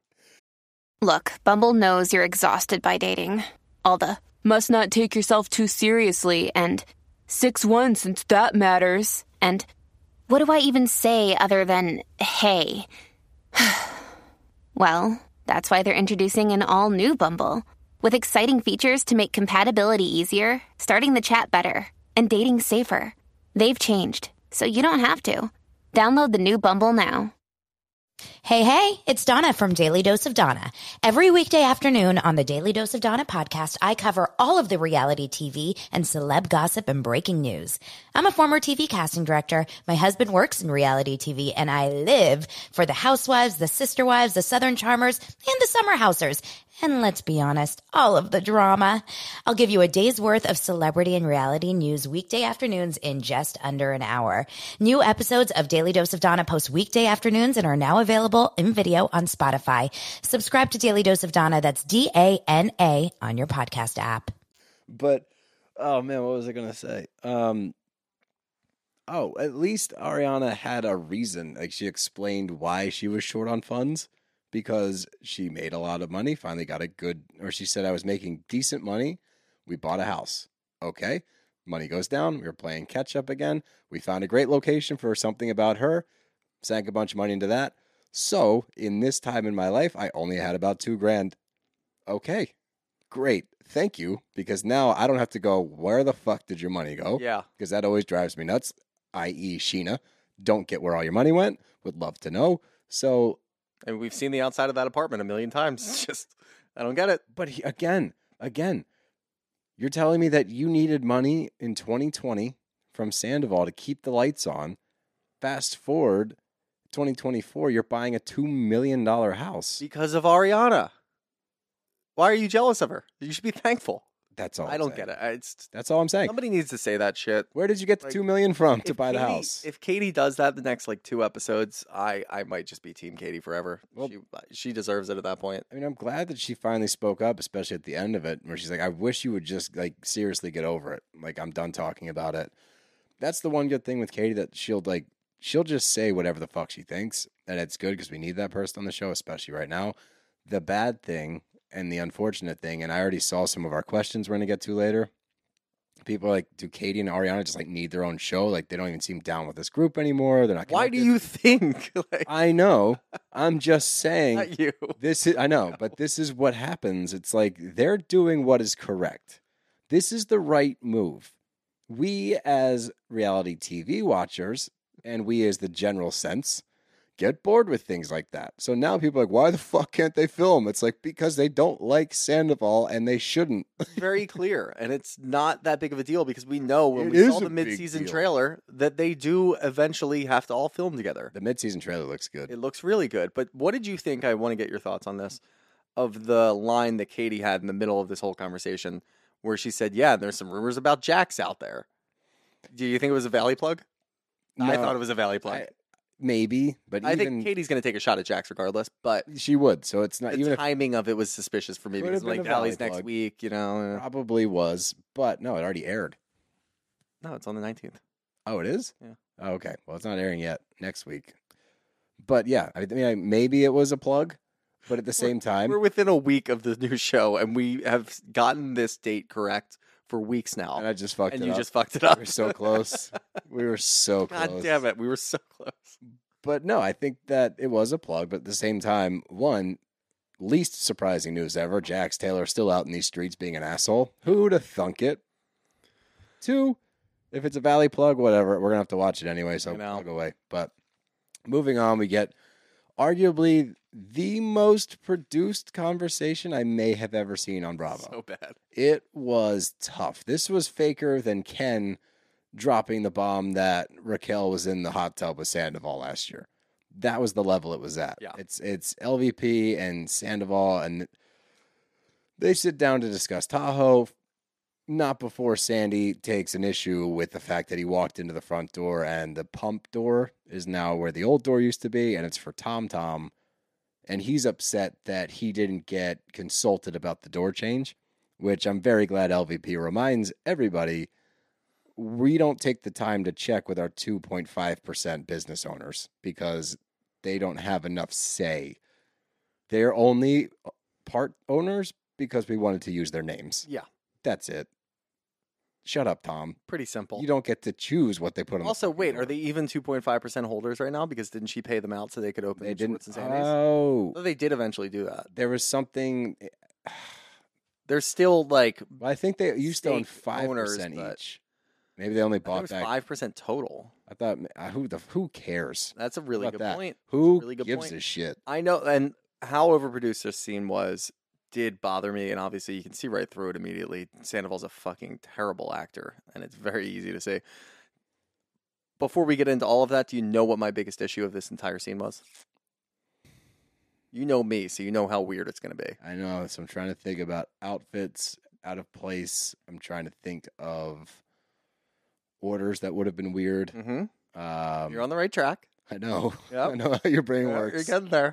F: Look, Bumble knows you're exhausted by dating. All the must not take yourself too seriously and six one since that matters. And what do I even say other than hey? Well, that's why they're introducing an all-new Bumble with exciting features to make compatibility easier, starting the chat better, and dating safer. They've changed, so you don't have to. Download the new Bumble now.
G: Hey, hey, it's Donna from Daily Dose of Donna. Every weekday afternoon on the Daily Dose of Donna podcast, I cover all of the reality T V and celeb gossip and breaking news. I'm a former T V casting director. My husband works in reality T V, and I live for the housewives, the sister wives, the Southern Charmers, and the summer housers. And let's be honest, all of the drama. I'll give you a day's worth of celebrity and reality news weekday afternoons in just under an hour. New episodes of Daily Dose of Donna post weekday afternoons and are now available in video on Spotify. Subscribe to Daily Dose of Donna. That's D A N A on your podcast app.
B: But oh man, what was I gonna say? Um, oh, at least Ariana had a reason. Like she explained why she was short on funds because she made a lot of money. Finally, got a good, or she said I was making decent money. We bought a house. Okay, money goes down. We were playing catch up again. We found a great location for something about her. Sank a bunch of money into that. So in this time in my life, I only had about two grand. Okay, great. Thank you. Because now I don't have to go, where the fuck did your money go?
E: Yeah.
B: Because that always drives me nuts, that is. Sheena. Don't get where all your money went. Would love to know. So,
E: And we've seen the outside of that apartment a million times. It's just, I don't get it.
B: but he, again, again, you're telling me that you needed money in twenty twenty from Sandoval to keep the lights on. Fast forward twenty twenty-four, you're buying a two million dollars house.
E: Because of Ariana. Why are you jealous of her? You should be thankful.
B: That's all
E: I
B: I'm
E: don't
B: saying.
E: get it. It's
B: That's all I'm saying.
E: somebody needs to say that shit.
B: Where did you get the
E: Like,
B: two million dollars from to
E: If
B: buy the
E: Katie-
B: house?
E: If Katie does that the next like two episodes, I I might just be Team Katie forever.
B: Well-
E: she, she deserves it at that point.
B: I mean, I'm glad that she finally spoke up, especially at the end of it, where she's like, I wish you would just, like, seriously get over it. Like, I'm done talking about it. That's the one good thing with Katie, that she'll, like, she'll just say whatever the fuck she thinks, and it's good because we need that person on the show, especially right now. The bad thing and the unfortunate thing, and I already saw some of our questions we're going to get to later, People are like, do Katie and Ariana just like need their own show? Like they don't even seem down with this group anymore. They're not.
E: Why do
B: connected.
E: you think? like,
B: I know. I'm just saying.
E: not you.
B: This is. I know, but this is what happens. It's like they're doing what is correct. This is the right move. We as reality T V watchers, and we as the general sense, get bored with things like that. So now people are like, why the fuck can't they film? It's like, because they don't like Sandoval and they shouldn't.
E: Very clear. And it's not that big of a deal because we know when
B: It
E: we
B: is
E: saw
B: a
E: the
B: big
E: mid-season
B: deal.
E: trailer that they do eventually have to all film together.
B: The mid-season trailer looks good.
E: It looks really good. But what did you think? I want to get your thoughts on this. Of the line that Katie had in the middle of this whole conversation where she said, yeah, there's some rumors about Jax out there. Do you think it was a Valley plug? I
B: No,
E: thought it was a Valley plug.
B: I- Maybe, but
E: I
B: even
E: think Katie's going to take a shot at Jax regardless, but
B: she would. So it's not
E: the
B: even if
E: timing of it was suspicious for me
B: Could
E: because
B: have been
E: like
B: a Valley
E: Valley's next
B: plug.
E: week, you know. uh,
B: probably was, but no, it already aired.
E: No, it's on the nineteenth.
B: Oh, it is?
E: Yeah.
B: Oh, okay. Well, it's not airing yet. Next week. But yeah, I mean, I- maybe it was a plug, but at the same time,
E: We're within a week of the new show, and we have gotten this date correct for weeks now.
B: and I just fucked
E: And
B: it
E: you
B: up.
E: just fucked it up.
B: We were so close. We were so
E: God
B: close.
E: damn it. We were so close.
B: But no, I think that it was a plug. But at the same time, one, least surprising news ever. Jax Taylor still out in these streets being an asshole. Who'd have thunk it? Two, if it's a Valley plug, whatever, we're going to have to watch it anyway, so
E: You know.
B: I'll go away. But moving on, we get arguably the most produced conversation I may have ever seen on Bravo.
E: So bad.
B: It was tough. This was faker than Ken dropping the bomb that Raquel was in the hot tub with Sandoval last year. That was the level it was at.
E: Yeah.
B: It's it's L V P and Sandoval, and they sit down to discuss Tahoe. Not before Sandy takes an issue with the fact that he walked into the front door and the pump door is now where the old door used to be, and it's for Tom Tom. And he's upset that he didn't get consulted about the door change, which I'm very glad L V P reminds everybody we don't take the time to check with our two point five percent business owners because they don't have enough say. They're only part owners because we wanted to use their names.
E: Yeah.
B: That's it. Shut up, Tom.
E: Pretty simple.
B: You don't get to choose what they put on
E: Also,
B: the fucking
E: wait,
B: door.
E: are they even two point five percent holders right now? Because didn't she pay them out so they could open
B: They didn't.
E: Schwartz and Sandy's?
B: Oh,
E: So they did eventually do that.
B: there was something.
E: They're still like
B: I think they used to own
E: Stake
B: five
E: owners,
B: percent
E: but-
B: each. Maybe they only
E: I think it
B: bought
E: was
B: back.
E: five percent total.
B: I thought uh, who the who cares?
E: That's a really
B: about
E: good
B: that?
E: point.
B: Who
E: really good
B: gives
E: point.
B: a shit?
E: I know, and how overproduced this scene was did bother me, and obviously you can see right through it immediately. Sandoval's a fucking terrible actor, and it's very easy to say. Before we get into all of that, do you know what my biggest issue of this entire scene was? You know me, so you know how weird it's going to be.
B: I know. So I'm trying to think about outfits out of place. I'm trying to think of orders that would have been weird.
E: Mm-hmm.
B: Um,
E: You're on the right track.
B: I know.
E: Yep.
B: I know how your brain
E: Yeah,
B: works.
E: You're getting there.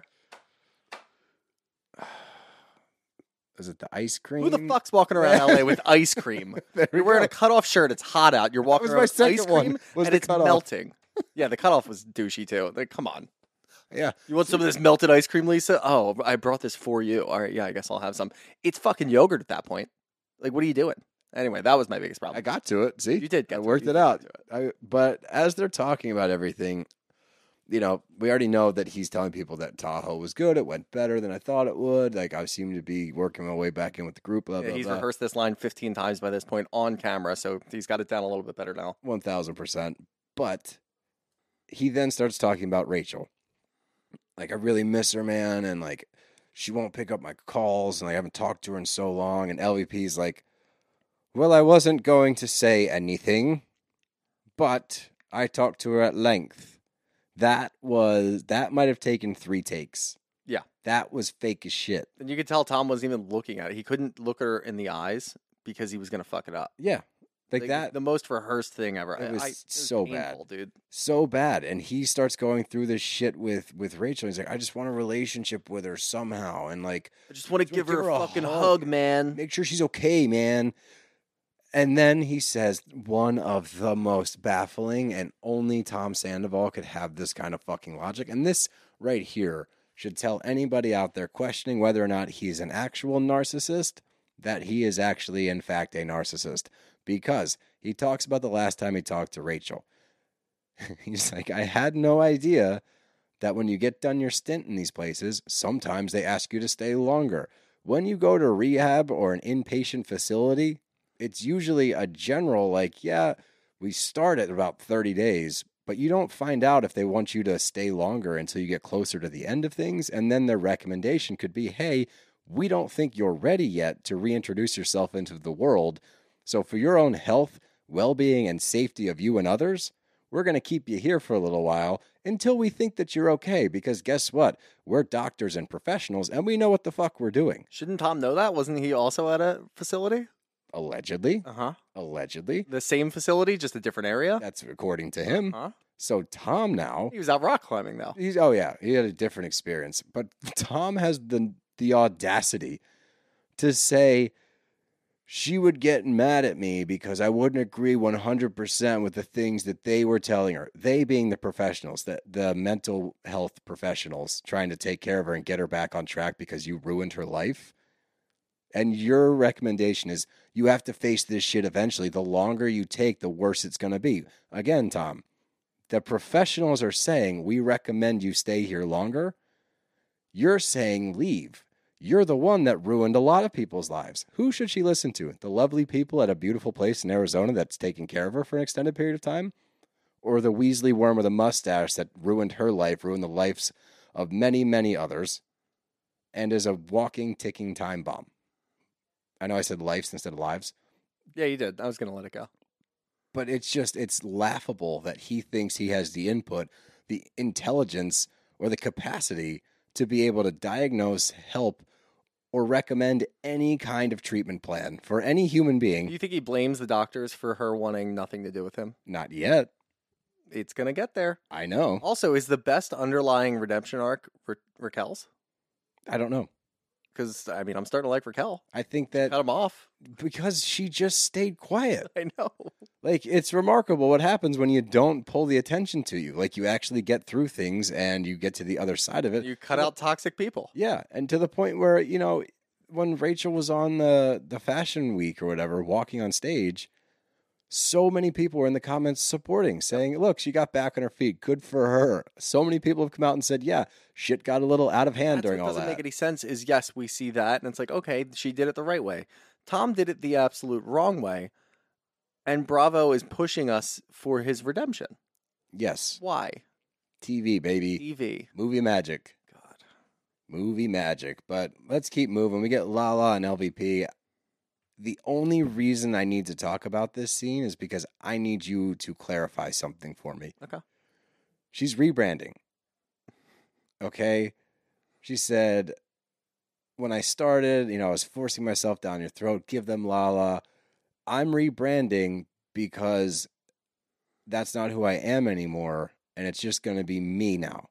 B: Is it the ice cream?
E: Who the fuck's walking around L A with ice cream?
B: There we
E: You're wearing
B: go.
E: a cutoff shirt. It's hot out. You're walking
B: was
E: around
B: my
E: with
B: second
E: ice
B: one,
E: cream,
B: was
E: and
B: the
E: it's
B: cutoff.
E: melting. Yeah, the cutoff was douchey too. Like, come on.
B: Yeah.
E: You want some of this melted ice cream, Lisa? Oh, I brought this for you. All right, yeah, I guess I'll have some. It's fucking yogurt at that point. Like, what are you doing? Anyway, that was my biggest problem.
B: I got to it. See,
E: You did get
B: I
E: to it.
B: worked
E: You
B: it
E: did
B: out.
E: get
B: I, but as they're talking about everything, you know, we already know that he's telling people that Tahoe was good. It went better than I thought it would. Like I seem to be working my way back in with the group. Blah,
E: Yeah,
B: blah,
E: he's
B: blah.
E: rehearsed this line fifteen times by this point on camera, so he's got it down a little bit better now.
B: One thousand percent. But he then starts talking about Rachel. Like I really miss her, man, and like she won't pick up my calls, and I haven't talked to her in so long. And L V P's like, well, I wasn't going to say anything, but I talked to her at length. That was that might have taken three takes.
E: Yeah.
B: That was fake as shit.
E: And you could tell Tom wasn't even looking at it. He couldn't look her in the eyes because he was going to fuck it up.
B: Yeah. Like,
E: Like,
B: that
E: the most rehearsed thing ever.
B: It
E: I-
B: was
E: I-
B: so
E: painful,
B: bad.
E: dude.
B: so bad. And he starts going through this shit with with Rachel. He's like, I just want a relationship with her somehow. And like
E: I just want to
B: Just
E: give
B: wanna
E: her
B: give
E: a
B: her a
E: fucking
B: hug.
E: hug, man.
B: make sure she's okay, man. And then he says one of the most baffling, and only Tom Sandoval could have this kind of fucking logic. And this right here should tell anybody out there questioning whether or not he's an actual narcissist that he is actually, in fact, a narcissist, because he talks about the last time he talked to Rachel. He's like, I had no idea that when you get done your stint in these places, sometimes they ask you to stay longer. When you go to rehab or an inpatient facility, it's usually a general, like, yeah, we start at about thirty days, but you don't find out if they want you to stay longer until you get closer to the end of things. And then their recommendation could be, hey, we don't think you're ready yet to reintroduce yourself into the world. So for your own health, well-being, and safety of you and others, we're going to keep you here for a little while until we think that you're okay. Because guess what? We're doctors and professionals, and we know what the fuck we're doing.
E: Shouldn't Tom know that? Wasn't he also at a facility?
B: Allegedly.
E: Uh-huh.
B: Allegedly.
E: The same facility, just a different area?
B: That's according to him.
E: Uh-huh.
B: So Tom now...
E: He was out rock climbing now.
B: He's oh yeah, he had a different experience. But Tom has the the audacity to say she would get mad at me because I wouldn't agree one hundred percent with the things that they were telling her. They being the professionals, the, the mental health professionals trying to take care of her and get her back on track because you ruined her life. And your recommendation is you have to face this shit eventually. The longer you take, the worse it's going to be. Again, Tom, the professionals are saying, we recommend you stay here longer. You're saying leave. You're the one that ruined a lot of people's lives. Who should she listen to? The lovely people at a beautiful place in Arizona that's taking care of her for an extended period of time? Or the Weasley worm with a mustache that ruined her life, ruined the lives of many, many others, and is a walking, ticking time bomb? I know I said lives instead of lives.
E: Yeah, you did. I was going to let it go.
B: But it's just, it's laughable that he thinks he has the input, the intelligence, or the capacity to be able to diagnose, help, or recommend any kind of treatment plan for any human being.
E: Do you think he blames the doctors for her wanting nothing to do with him?
B: Not yet.
E: It's going to get there.
B: I know.
E: Also, is the best underlying redemption arc Ra- Raquel's?
B: I don't know.
E: Because, I mean, I'm starting to like Raquel.
B: I think that
E: Cut him off.
B: because she just stayed quiet.
E: I know.
B: Like, it's remarkable what happens when you don't pull the attention to you. Like, you actually get through things and you get to the other side of it.
E: You cut out toxic people.
B: Yeah, and to the point where, you know, when Rachel was on the, the fashion week or whatever, walking on stage, so many people were in the comments supporting, saying, look, she got back on her feet. Good for her. So many people have come out and said, yeah, shit got a little out of hand
E: That's
B: during
E: what
B: all
E: doesn't
B: that.
E: make any sense is, yes, we see that, and it's like, okay, she did it the right way. Tom did it the absolute wrong way, and Bravo is pushing us for his redemption.
B: Yes.
E: Why?
B: T V, baby.
E: T V.
B: Movie magic.
E: God.
B: Movie magic. But let's keep moving. We get Lala and L V P. The only reason I need to talk about this scene is because I need you to clarify something for me.
E: Okay.
B: She's rebranding. Okay? She said, when I started, you know, I was forcing myself down your throat, give them Lala. I'm rebranding because that's not who I am anymore, and it's just going to be me now.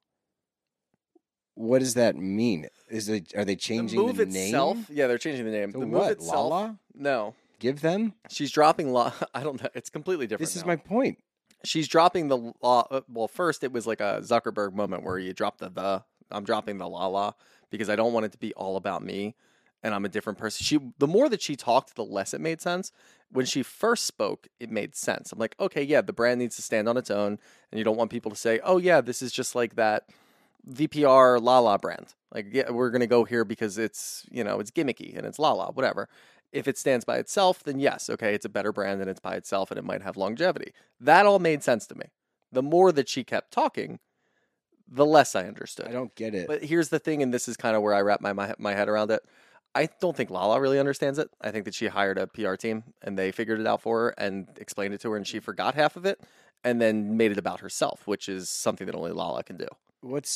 B: What does that mean? Is it are they changing
E: the move
B: the name?
E: itself? Yeah, they're changing the name.
B: To
E: the move
B: what?
E: itself.
B: Lala?
E: No.
B: Give them?
E: She's dropping law. I don't know. It's completely different.
B: This is
E: now.
B: my point.
E: She's dropping the law. Uh, well, first it was like a Zuckerberg moment where you drop the the. I'm dropping the la la because I don't want it to be all about me, and I'm a different person. She the more that she talked, the less it made sense. When she first spoke, it made sense. I'm like, okay, yeah, the brand needs to stand on its own, and you don't want people to say, oh yeah, this is just like that V P R Lala brand. Like, yeah, we're gonna go here because it's you know it's gimmicky and it's Lala, whatever. If it stands by itself, then yes, okay, it's a better brand and it's by itself and it might have longevity. That all made sense to me. The more that she kept talking, the less I understood.
B: I don't get it.
E: But here's the thing, and this is kind of where I wrap my, my my head around it. I don't think Lala really understands it. I think that she hired a P R team and they figured it out for her and explained it to her, and she forgot half of it and then made it about herself, which is something that only Lala can do.
B: What's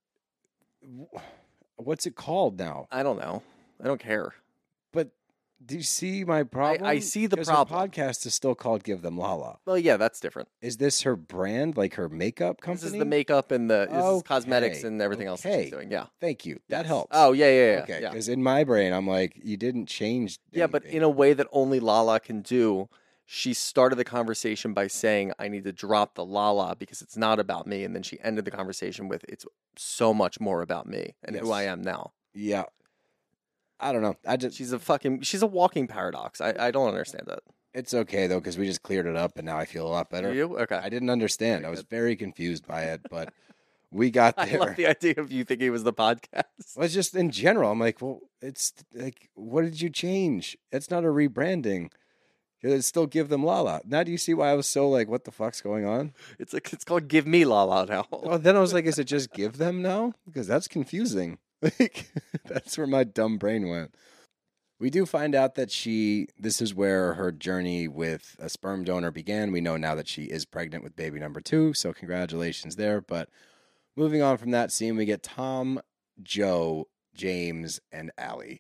B: what's it called now?
E: I don't know. I don't care.
B: But do you see my problem?
E: I see the
B: 'Cause
E: problem.
B: Her podcast is still called Give Them Lala.
E: Well, yeah, that's different.
B: Is this her brand, like her makeup company?
E: This is the makeup and the this is
B: Okay.
E: cosmetics and everything else that
B: Okay.
E: she's doing. Yeah.
B: Thank you. That
E: Yes.
B: helps.
E: Oh, yeah, yeah, yeah.
B: okay.
E: yeah.
B: Because in my brain, I'm like, you didn't change.
E: Yeah, but
B: anything.
E: in a way that only Lala can do, she started the conversation by saying, I need to drop the Lala because it's not about me. And then she ended the conversation with, it's so much more about me and who
B: Yes.
E: I am now.
B: yeah. I don't know. I just
E: She's a fucking. She's a walking paradox. I, I don't understand that.
B: it's okay though because we just cleared it up and now I feel a lot better.
E: Do you? Okay.
B: I didn't understand. I was very confused by it, but we got
E: I
B: there.
E: love the idea of you thinking it was the podcast.
B: Well, it's just in general. I'm like, well, it's like, what did you change? It's not a rebranding. It'd still give them Lala. Now do you see why I was so like, what the fuck's going on?
E: It's like it's called Give Me La La now.
B: Well, then I was like, is it just give them now? Because that's confusing. Like, that's where my dumb brain went. We do find out that she, this is where her journey with a sperm donor began. We know now that she is pregnant with baby number two, so congratulations there. But moving on from that scene, we get Tom, Joe, James, and Allie.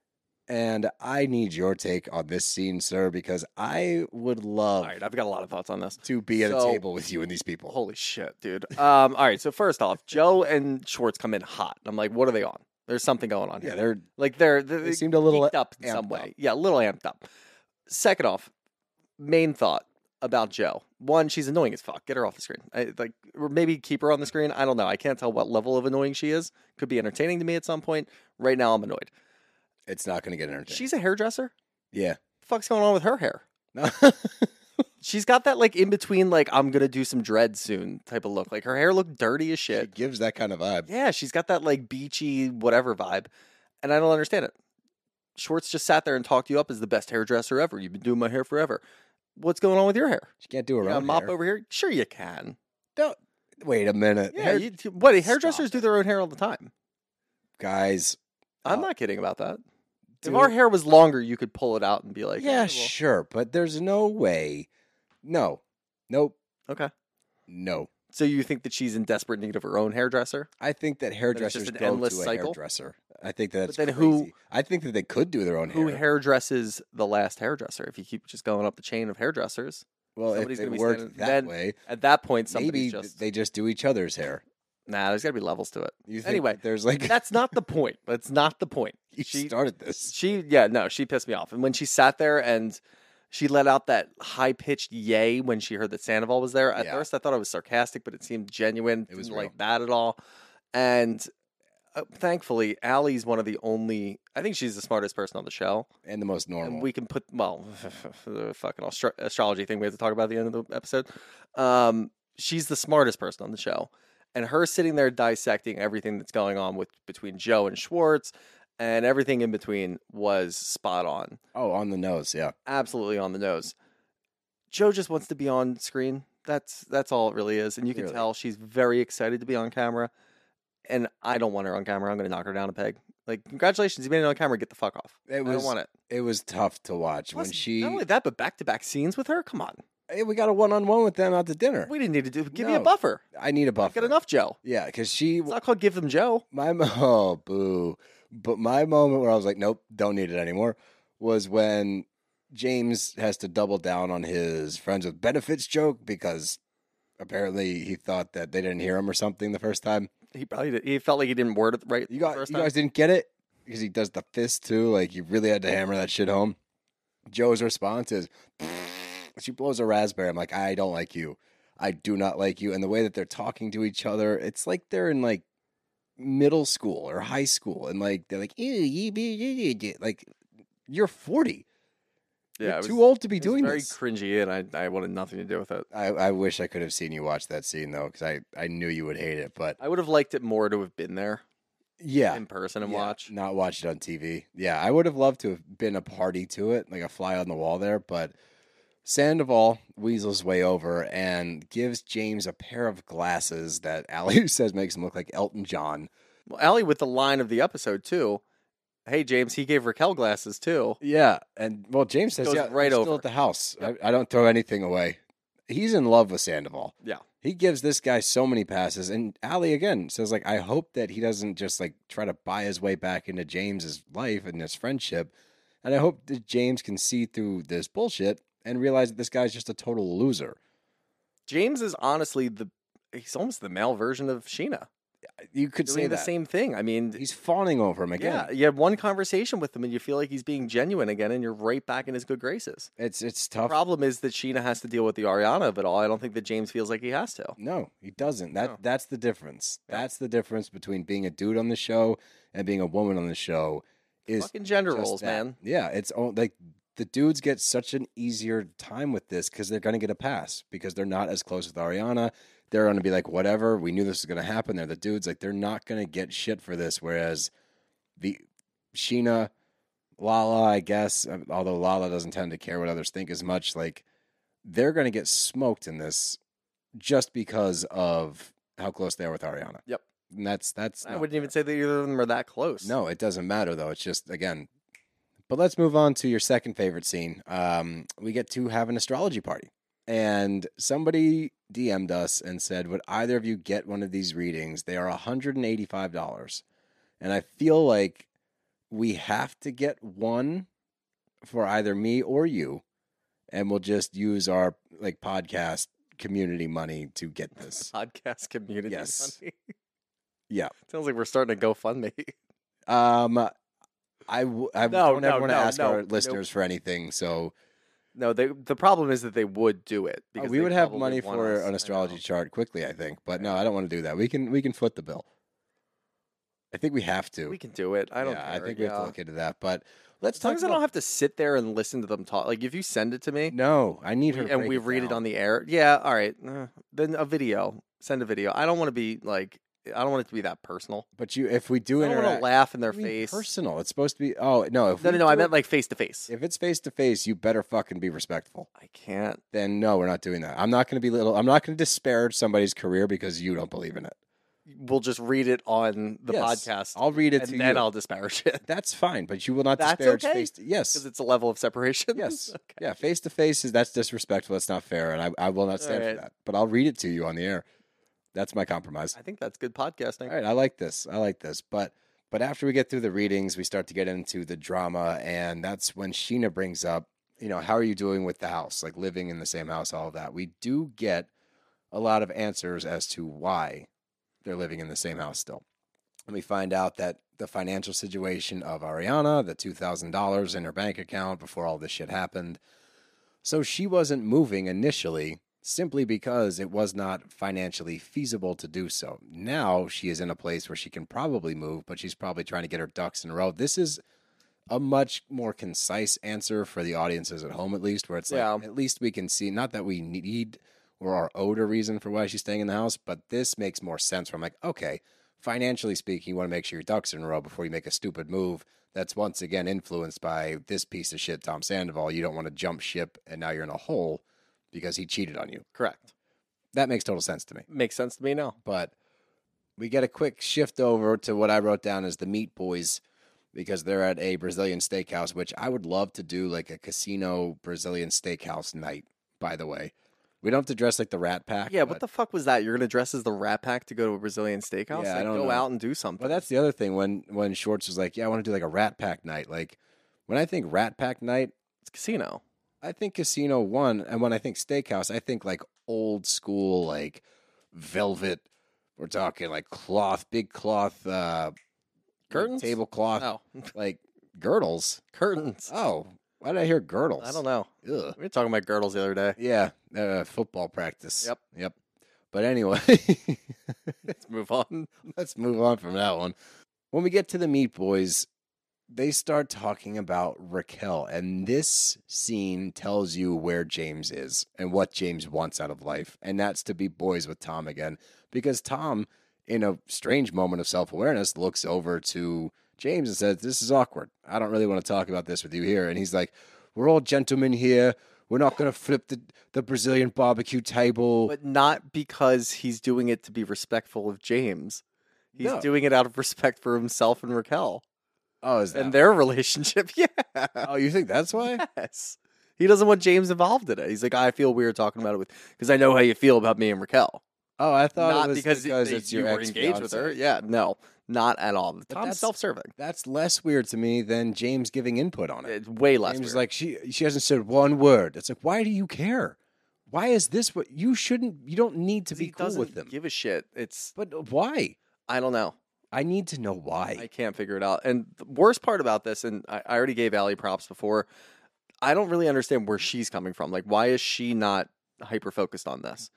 B: And I need your take on this scene, sir, because I would love
E: All right, I've got a lot of thoughts on this.
B: to be at
E: So-
B: a table with you and these people.
E: Holy shit, dude. Um, all right, so first off, Joe and Schwartz come in hot. I'm like, what are they on? There's something going on
B: Yeah,
E: here.
B: they're
E: Like they're, they're
B: They seemed a little
E: geeked up in some
B: amped
E: way.
B: up.
E: Yeah, a little amped up. Second off, main thought about Joe. One, she's annoying as fuck. Get her off the screen. I, like, or maybe keep her on the screen. I don't know. I can't tell what level of annoying she is. Could be entertaining to me at some point. Right now, I'm annoyed.
B: it's not going to get entertaining.
E: She's a hairdresser.
B: yeah.
E: The fuck's going on with her hair?
B: No.
E: She's got that like in between, like I'm gonna do some dreads soon type of look. Like her hair looked dirty as
B: She
E: shit.
B: gives that kind of vibe.
E: Yeah, she's got that like beachy whatever vibe, and I don't understand it. Schwartz just sat there and talked you up as the best hairdresser ever. You've been doing my hair forever. What's going on with your hair?
B: She can't do her
E: You got a
B: own
E: mop
B: hair.
E: over here? Sure, you can.
B: Don't wait a minute.
E: Yeah,
B: Hair-
E: you, what?
B: Stop
E: Hairdressers do
B: it.
E: their own hair all the time.
B: guys.
E: I'm
B: Uh,
E: not kidding about that. If
B: do-
E: our hair was longer, you could pull it out and be like,
B: yeah,
E: "Eh, well,
B: sure, but there's no way. No. Nope.
E: okay."
B: No.
E: So you think that she's in desperate need of her own hairdresser?
B: I think that hairdressers
E: an
B: go
E: endless
B: to a
E: cycle?
B: hairdresser. I think that's
E: then
B: crazy.
E: who-
B: I think that they could do their own
E: Who
B: hair.
E: hairdresses the last hairdresser? If you keep just going up the chain of hairdressers,
B: well, if
E: somebody's
B: it
E: gonna be
B: worked
E: standing-
B: that
E: then
B: way,
E: at that point,
B: maybe
E: somebody's just
B: they just do each other's hair.
E: nah. There's got to be levels to it.
B: You think
E: Anyway,
B: there's like
E: That's not the point. That's not the point.
B: you
E: she
B: started this.
E: she yeah no she pissed me off. And when she sat there and she let out that high pitched yay when she heard that Sandoval was there. At
B: Yeah.
E: first, I thought it was sarcastic, but it seemed genuine.
B: It was
E: Didn't
B: real.
E: like that at all. And uh, thankfully, Allie's one of the only. I think she's the smartest person on the show.
B: And the most normal.
E: And we can put well, the fucking astro- astrology thing we have to talk about at the end of the episode. Um, she's the smartest person on the show, and her sitting there dissecting everything that's going on with between Joe and Schwartz, and everything in between was spot on,
B: oh, on the nose, yeah.
E: absolutely on the nose. Joe just wants to be on screen. That's that's all it really is, and you can
B: Really.
E: tell she's very excited to be on camera. And I don't want her on camera. I'm going to knock her down a peg. Like, congratulations, you made it on camera. Get the fuck off.
B: It
E: I
B: was
E: don't want it.
B: It was tough to watch
E: Plus,
B: when she.
E: not only that, but back to back scenes with her. Come on,
B: Hey, we got a one on one with them out to dinner.
E: we didn't need to do. Give me a
B: No.
E: buffer.
B: I need a
E: I've
B: buffer.
E: got enough Joe.
B: Yeah, because she.
E: It's not called Give Them Joe.
B: My mo- oh boo, but my moment where I was like, nope, don't need it anymore, was when James has to double down on his friends with benefits joke because apparently he thought that they didn't hear him or something the first time.
E: He probably did. He felt like he didn't word it right.
B: You
E: the
B: guys,
E: first
B: you
E: time.
B: guys didn't get it because he does the fist too. Like he really had to hammer that shit home. Joe's response is, she blows a raspberry. I'm like, I don't like you. I do not like you. And the way that they're talking to each other, it's like they're in like middle school or high school, and like they're like, ew, you be- you- you- you." like you're forty.
E: Yeah,
B: You're
E: it was-
B: too old to be
E: it was
B: doing
E: very
B: this.
E: cringy, and I I wanted nothing to do with it.
B: I, I wish I could have seen you watch that scene though, because I, I knew you would hate it. But
E: I would have liked it more to have been there
B: yeah,
E: in person and
B: yeah,
E: watch.
B: not watch it on T V. Yeah, I would have loved to have been a party to it, like a fly on the wall there. But Sandoval weasels way over and gives James a pair of glasses that Allie says makes him look like Elton John.
E: Well, Allie with the line of the episode too. Hey James, he gave Raquel glasses too.
B: Yeah, and well, James says,
E: Goes
B: yeah,
E: right
B: I'm
E: over.
B: still at the house. I, I don't throw anything away. He's in love with Sandoval.
E: Yeah.
B: He gives this guy so many passes, and Allie again says, like, I hope that he doesn't just like try to buy his way back into James's life and his friendship, and I hope that James can see through this bullshit and realize that this guy's just a total loser.
E: James is honestly the he's almost the male version of Sheena.
B: You could
E: Doing
B: say
E: the
B: that.
E: same thing. I mean,
B: He's fawning over him again.
E: yeah, you have one conversation with him and you feel like he's being genuine again, and you're right back in his good graces.
B: It's it's
E: The
B: tough.
E: problem is that Sheena has to deal with the Ariana of it all. I don't think that James feels like he has to.
B: No, he doesn't. That
E: No.
B: that's the difference.
E: Yeah.
B: That's the difference between being a dude on the show and being a woman on the show. is
E: Fucking gender
B: just
E: roles,
B: that.
E: man.
B: Yeah, it's all, like the dudes get such an easier time with this because they're going to get a pass because they're not as close with Ariana. They're going to be like, whatever, we knew this was going to happen. They're the dudes. Like, they're not going to get shit for this. Whereas the Sheena, Lala, I guess, although Lala doesn't tend to care what others think as much, like, they're going to get smoked in this just because of how close they are with Ariana.
E: Yep.
B: And that's, that's,
E: I
B: not
E: wouldn't
B: fair.
E: even say that either of them are that close.
B: No, it doesn't matter, though. It's just, again, but let's move on to your second favorite scene. Um, we get to have an astrology party. And somebody D M'd us and said, would either of you get one of these readings? They are one hundred eighty-five dollars. And I feel like we have to get one for either me or you. And we'll just use our like podcast community money to get this.
E: Podcast community
B: Yes.
E: money.
B: Yeah.
E: Sounds like we're starting a GoFundMe.
B: Um, I, w- I
E: No,
B: don't ever
E: no,
B: want to
E: no,
B: ask
E: no,
B: our
E: nope.
B: listeners for anything. So
E: No, they, the problem is that they would do it.
B: oh,
E: Because
B: we
E: they
B: would have
E: probably
B: money
E: want
B: for
E: us.
B: an
E: I
B: astrology
E: know.
B: chart quickly, I think. But no, I don't want to do that. We can we can foot the bill. I think we have to.
E: We can do it. I don't
B: yeah,
E: care.
B: I think we have
E: yeah.
B: to look into that. But let's
E: As long
B: talk
E: as I
B: about.
E: don't have to sit there and listen to them talk. Like, if you send it to me
B: No, I need her.
E: we-
B: to
E: and
B: break
E: we read it
B: down.
E: on the air, yeah, all right. Uh, then a video. Send a video. I don't want to be like, I don't want it to be that personal.
B: But you, if we do
E: I don't want
B: interact,
E: to laugh in their
B: I mean,
E: face.
B: personal. It's supposed to be. Oh no, if
E: No,
B: we
E: no, no. I
B: do
E: meant
B: it-
E: like face to face.
B: if it's face to face, you better fucking be respectful.
E: I can't.
B: Then no, we're not doing that. I'm not going to be little. I'm not going to disparage somebody's career because you don't believe in it.
E: We'll just read it on the
B: Yes,
E: podcast.
B: I'll read it
E: and
B: to
E: then
B: you.
E: I'll disparage it
B: That's fine, but you will not
E: That's
B: disparage
E: okay?
B: face. To, yes,
E: because it's a level of separation.
B: yes,
E: Okay.
B: yeah. Face to face is that's disrespectful. That's not fair, and I, I will not stand
E: All right.
B: for that. But I'll read it to you on the air. That's my compromise.
E: I think that's good podcasting.
B: All right, I like this. I like this. But but after we get through the readings, we start to get into the drama, and that's when Sheena brings up, you know, how are you doing with the house, like living in the same house, all of that. We do get a lot of answers as to why they're living in the same house still. And we find out that the financial situation of Ariana, the two thousand dollars in her bank account before all this shit happened. So she wasn't moving initially simply because it was not financially feasible to do so. Now she is in a place where she can probably move, but she's probably trying to get her ducks in a row. This is a much more concise answer for the audiences at home, at least, where it's like,
E: Yeah.
B: at least we can see, not that we need or are owed a reason for why she's staying in the house, but this makes more sense where I'm like, okay, financially speaking, you want to make sure your ducks are in a row before you make a stupid move that's once again influenced by this piece of shit, Tom Sandoval. You don't want to jump ship and now you're in a hole because he cheated on you.
E: Correct.
B: That makes total sense to me.
E: Makes sense to me now.
B: But we get a quick shift over to what I wrote down as the Meat Boys because they're at a Brazilian steakhouse, which I would love to do like a casino Brazilian steakhouse night, by the way. We don't have to dress like the Rat Pack.
E: Yeah,
B: but,
E: what the fuck was that? You're gonna dress as the Rat Pack to go to a Brazilian steakhouse?
B: Yeah, I
E: Like,
B: don't
E: go
B: know.
E: out and do something.
B: Well, that's the other thing when when Schwartz was like, yeah, I want to do like a Rat Pack night. Like when I think Rat Pack night,
E: it's casino.
B: I think casino one, and when I think steakhouse, I think like old school, like velvet. We're talking like cloth, big cloth, uh,
E: Curtains?
B: tablecloth,
E: Oh,
B: like girdles.
E: curtains.
B: Oh, why did I hear girdles?
E: I don't know.
B: Ugh.
E: We were talking about girdles the other day.
B: Yeah, uh, football practice.
E: Yep.
B: Yep. But anyway,
E: Let's move on.
B: let's move on from that one. When we get to the Meat Boys, they start talking about Raquel, and this scene tells you where James is and what James wants out of life, and that's to be boys with Tom again. Because Tom, in a strange moment of self-awareness, looks over to James and says, this is awkward. I don't really want to talk about this with you here. And he's like, we're all gentlemen here. We're not going to flip the, the Brazilian barbecue table.
E: But not because he's doing it to be respectful of James. He's
B: No.
E: doing it out of respect for himself and Raquel
B: oh, is that?
E: and their relationship. Yeah.
B: oh, you think that's why?
E: Yes. He doesn't want James involved in it. He's like, I feel weird talking about it with because I know how you feel about me and Raquel.
B: Oh, I thought
E: Not
B: it was
E: because,
B: because,
E: they-
B: it's
E: you
B: your
E: were engaged with her.
B: ex-fiancée.
E: Yeah, no, not at all. Tom's
B: that's-
E: self-serving.
B: That's less weird to me than James giving input on it.
E: It's way less.
B: James is
E: weird.
B: like, she she hasn't said one word. It's like, why do you care? Why is this what you shouldn't? You don't need to be
E: he
B: cool
E: doesn't
B: with them.
E: give a shit. It's
B: But why?
E: I don't know.
B: I need to know why.
E: I can't figure it out. And the worst part about this, and I, I already gave Allie props before, I don't really understand where she's coming from. Like, why is she not hyper focused on this?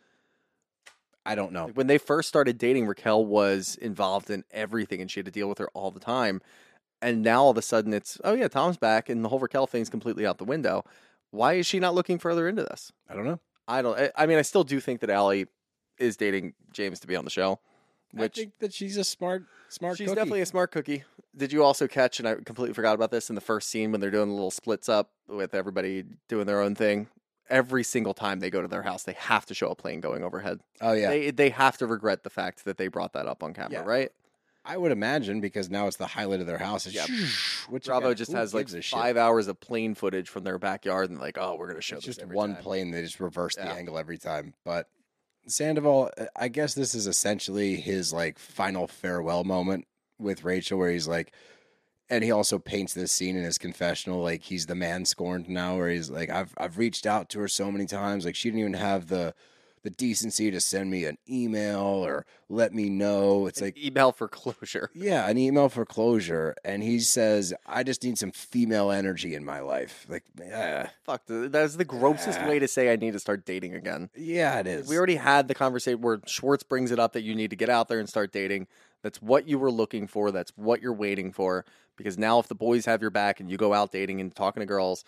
B: I don't know.
E: Like, when they first started dating, Raquel was involved in everything, and she had to deal with her all the time. And now all of a sudden it's, oh yeah, Tom's back, and the whole Raquel thing's completely out the window. Why is she not looking further into this?
B: I don't know.
E: I don't. I, I mean, I still do think that Allie is dating James to be on the show. Which
B: I think that she's a smart, smart.
E: she's
B: cookie.
E: definitely a smart cookie. Did you also catch? And I completely forgot about this in the first scene when they're doing the little splits up with everybody doing their own thing. Every single time they go to their house, they have to show a plane going overhead.
B: Oh yeah,
E: They they have to regret the fact that they brought that up on camera,
B: Yeah.
E: right?
B: I would imagine because now it's the highlight of their house. It's
E: Yeah.
B: which
E: Bravo
B: again,
E: just
B: who
E: has like
B: gives a shit?
E: five hours of plane footage from their backyard, and like, oh, we're gonna show
B: It's
E: this
B: just
E: every
B: one
E: time.
B: plane. They just reverse the
E: Yeah.
B: angle every time. But Sandoval, I guess this is essentially his like final farewell moment with Rachel, where he's like, and he also paints this scene in his confessional like he's the man scorned now, where he's like, I've I've reached out to her so many times, like she didn't even have the the decency to send me an email or let me know. It's like,
E: Email for closure.
B: yeah, an email for closure. And he says, I just need some female energy in my life. Like, yeah,
E: Fuck, th- that's the grossest
B: Ah.
E: way to say I need to start dating again.
B: yeah, it is.
E: We already had the conversation where Schwartz brings it up that you need to get out there and start dating. That's what you were looking for. That's what you're waiting for. Because now if the boys have your back and you go out dating and talking to girls,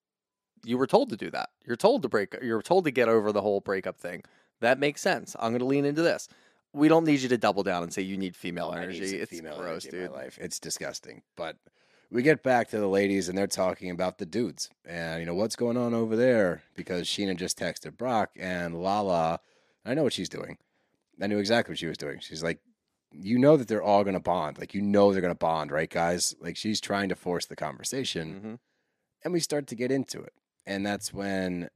E: you were told to do that. You're told to break. You're told to get over the whole breakup thing. That makes sense. I'm going to lean into this. We don't need you to double down and say you need female
B: I need
E: energy.
B: some
E: It's
B: female
E: gross,
B: energy in
E: dude.
B: my life. It's disgusting. But we get back to the ladies, and they're talking about the dudes. And, you know, what's going on over there? Because Sheena just texted Brock, and Lala, I know what she's doing. I knew exactly what she was doing. She's like, you know that they're all going to bond. Like, you know they're going to bond, right, guys? Like, she's trying to force the conversation.
E: Mhm.
B: And we start to get into it. And that's when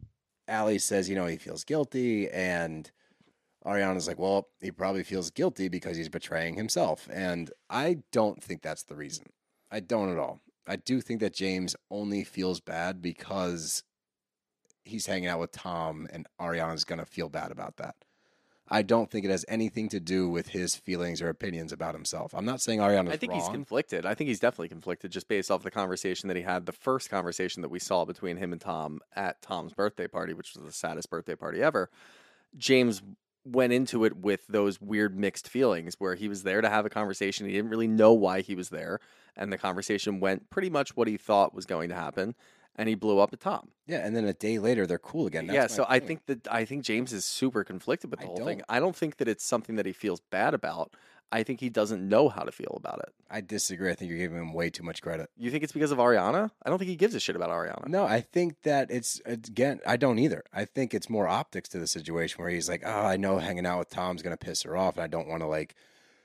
B: Allie says, you know, he feels guilty. And Ariana's like, well, he probably feels guilty because he's betraying himself. And I don't think that's the reason. I don't at all. I do think that James only feels bad because he's hanging out with Tom and Ariana's going to feel bad about that. I don't think it has anything to do with his feelings or opinions about himself. I'm not saying Ariana's
E: I think
B: wrong.
E: he's conflicted. I think he's definitely conflicted just based off the conversation that he had, the first conversation that we saw between him and Tom at Tom's birthday party, which was the saddest birthday party ever. James went into it with those weird mixed feelings where he was there to have a conversation. He didn't really know why he was there. And the conversation went pretty much what he thought was going to happen. And he blew up at Tom.
B: Yeah, and then a day later, they're cool again. That's
E: yeah,
B: my
E: so I
B: point.
E: think that I think James is super conflicted with the
B: I
E: whole thing.
B: don't.
E: I don't think that it's something that he feels bad about. I think he doesn't know how to feel about it.
B: I disagree. I think you're giving him way too much credit.
E: You think it's because of Ariana? I don't think he gives a shit about Ariana.
B: No, I think that it's, again, I don't either. I think it's more optics to the situation where he's like, oh, I know hanging out with Tom's going to piss her off, and I don't want to, like,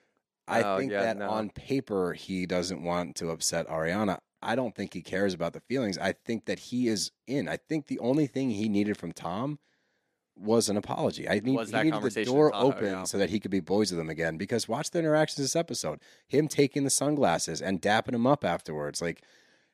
B: I
E: Oh,
B: think
E: yeah,
B: that
E: no.
B: on paper, he doesn't want to upset Ariana. I don't think he cares about the feelings. I think that he is in. I think the only thing he needed from Tom was an apology. I need
E: Was
B: he
E: that
B: needed the
E: conversation
B: door
E: in Tahoe,
B: open
E: yeah.
B: so that he could be boys with them again. Because watch the interactions this episode. Him taking the sunglasses and dapping him up afterwards. Like,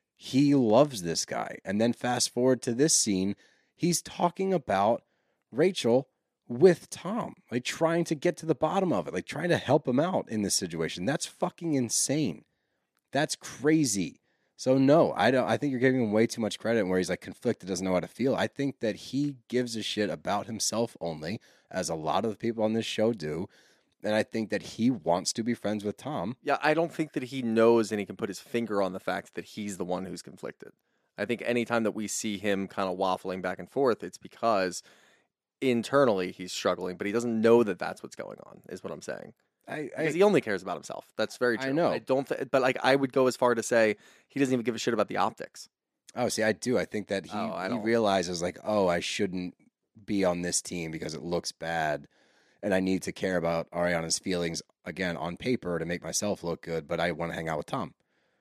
B: he loves this guy. And then fast forward to this scene, he's talking about Rachel with Tom, like trying to get to the bottom of it, like trying to help him out in this situation. That's fucking insane. That's crazy. So no, I don't. I think you're giving him way too much credit where he's like conflicted, doesn't know how to feel. I think that he gives a shit about himself only, as a lot of the people on this show do, and I think that he wants to be friends with Tom.
E: Yeah, I don't think that he knows and he can put his finger on the fact that he's the one who's conflicted. I think anytime that we see him kind of waffling back and forth, it's because internally he's struggling, but he doesn't know that that's what's going on, is what I'm saying.
B: I,
E: Because
B: I
E: he only cares about himself. That's very
B: I
E: true.
B: know.
E: I don't, th- but like I would go as far to say he doesn't even give a shit about the optics.
B: oh see, I do. I think that he
E: Oh, I
B: he
E: don't.
B: realizes like, oh, I shouldn't be on this team because it looks bad, and I need to care about Ariana's feelings again on paper to make myself look good. But I want to hang out with Tom.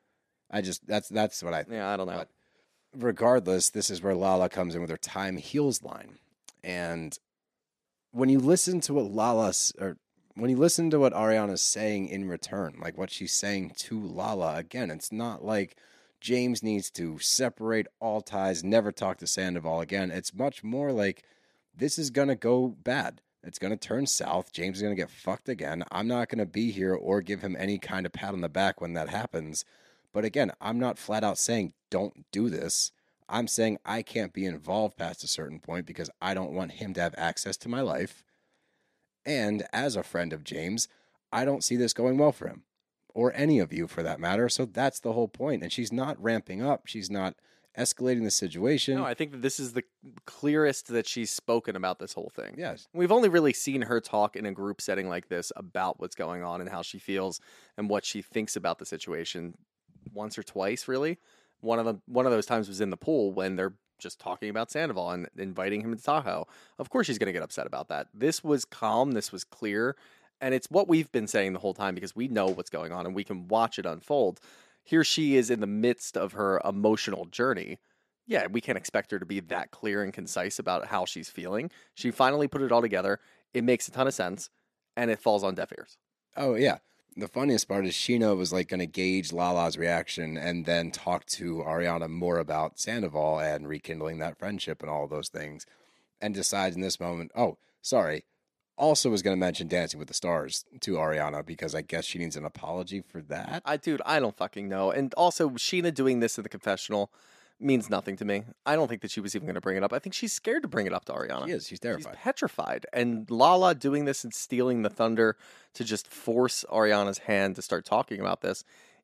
B: I just that's that's what I think.
E: Yeah, I don't know.
B: But regardless, this is where Lala comes in with her time heals line. And when you listen to what Lala's or when you listen to what Ariana's saying in return, like what she's saying to Lala, again, it's not like James needs to separate all ties, never talk to Sandoval again. It's much more like this is going to go bad. It's going to turn south. James is going to get fucked again. I'm not going to be here or give him any kind of pat on the back when that happens. But again, I'm not flat out saying don't do this. I'm saying I can't be involved past a certain point because I don't want him to have access to my life. And as a friend of James, I don't see this going well for him or any of you for that matter. So that's the whole point. And she's not ramping up. She's not escalating the situation.
E: No, I think that this is the clearest that she's spoken about this whole thing.
B: Yes.
E: We've only really seen her talk in a group setting like this about what's going on and how she feels and what she thinks about the situation once or twice, really. One of the one of those times was in the pool when they're just talking about Sandoval and inviting him to Tahoe. Of course she's going to get upset about that. This was calm. This was clear. And it's what we've been saying the whole time because we know what's going on and we can watch it unfold. Here she is in the midst of her emotional journey. Yeah, we can't expect her to be that clear and concise about how she's feeling. She finally put it all together. It makes a ton of sense, and it falls on deaf ears.
B: Oh, yeah. The funniest part is Sheena was like going to gauge Lala's reaction and then talk to Ariana more about Sandoval and rekindling that friendship and all those things, and decides in this moment, oh, sorry, also was going to mention Dancing with the Stars to Ariana because I guess she needs an apology for that.
E: I, dude, I don't fucking know. And also, Sheena doing this in the confessional means nothing to me. I don't think that she was even going to bring it up. I think she's scared to bring it up to Ariana.
B: She is. She's terrified.
E: She's petrified. And Lala doing this and stealing the thunder to just force Ariana's hand to start talking about this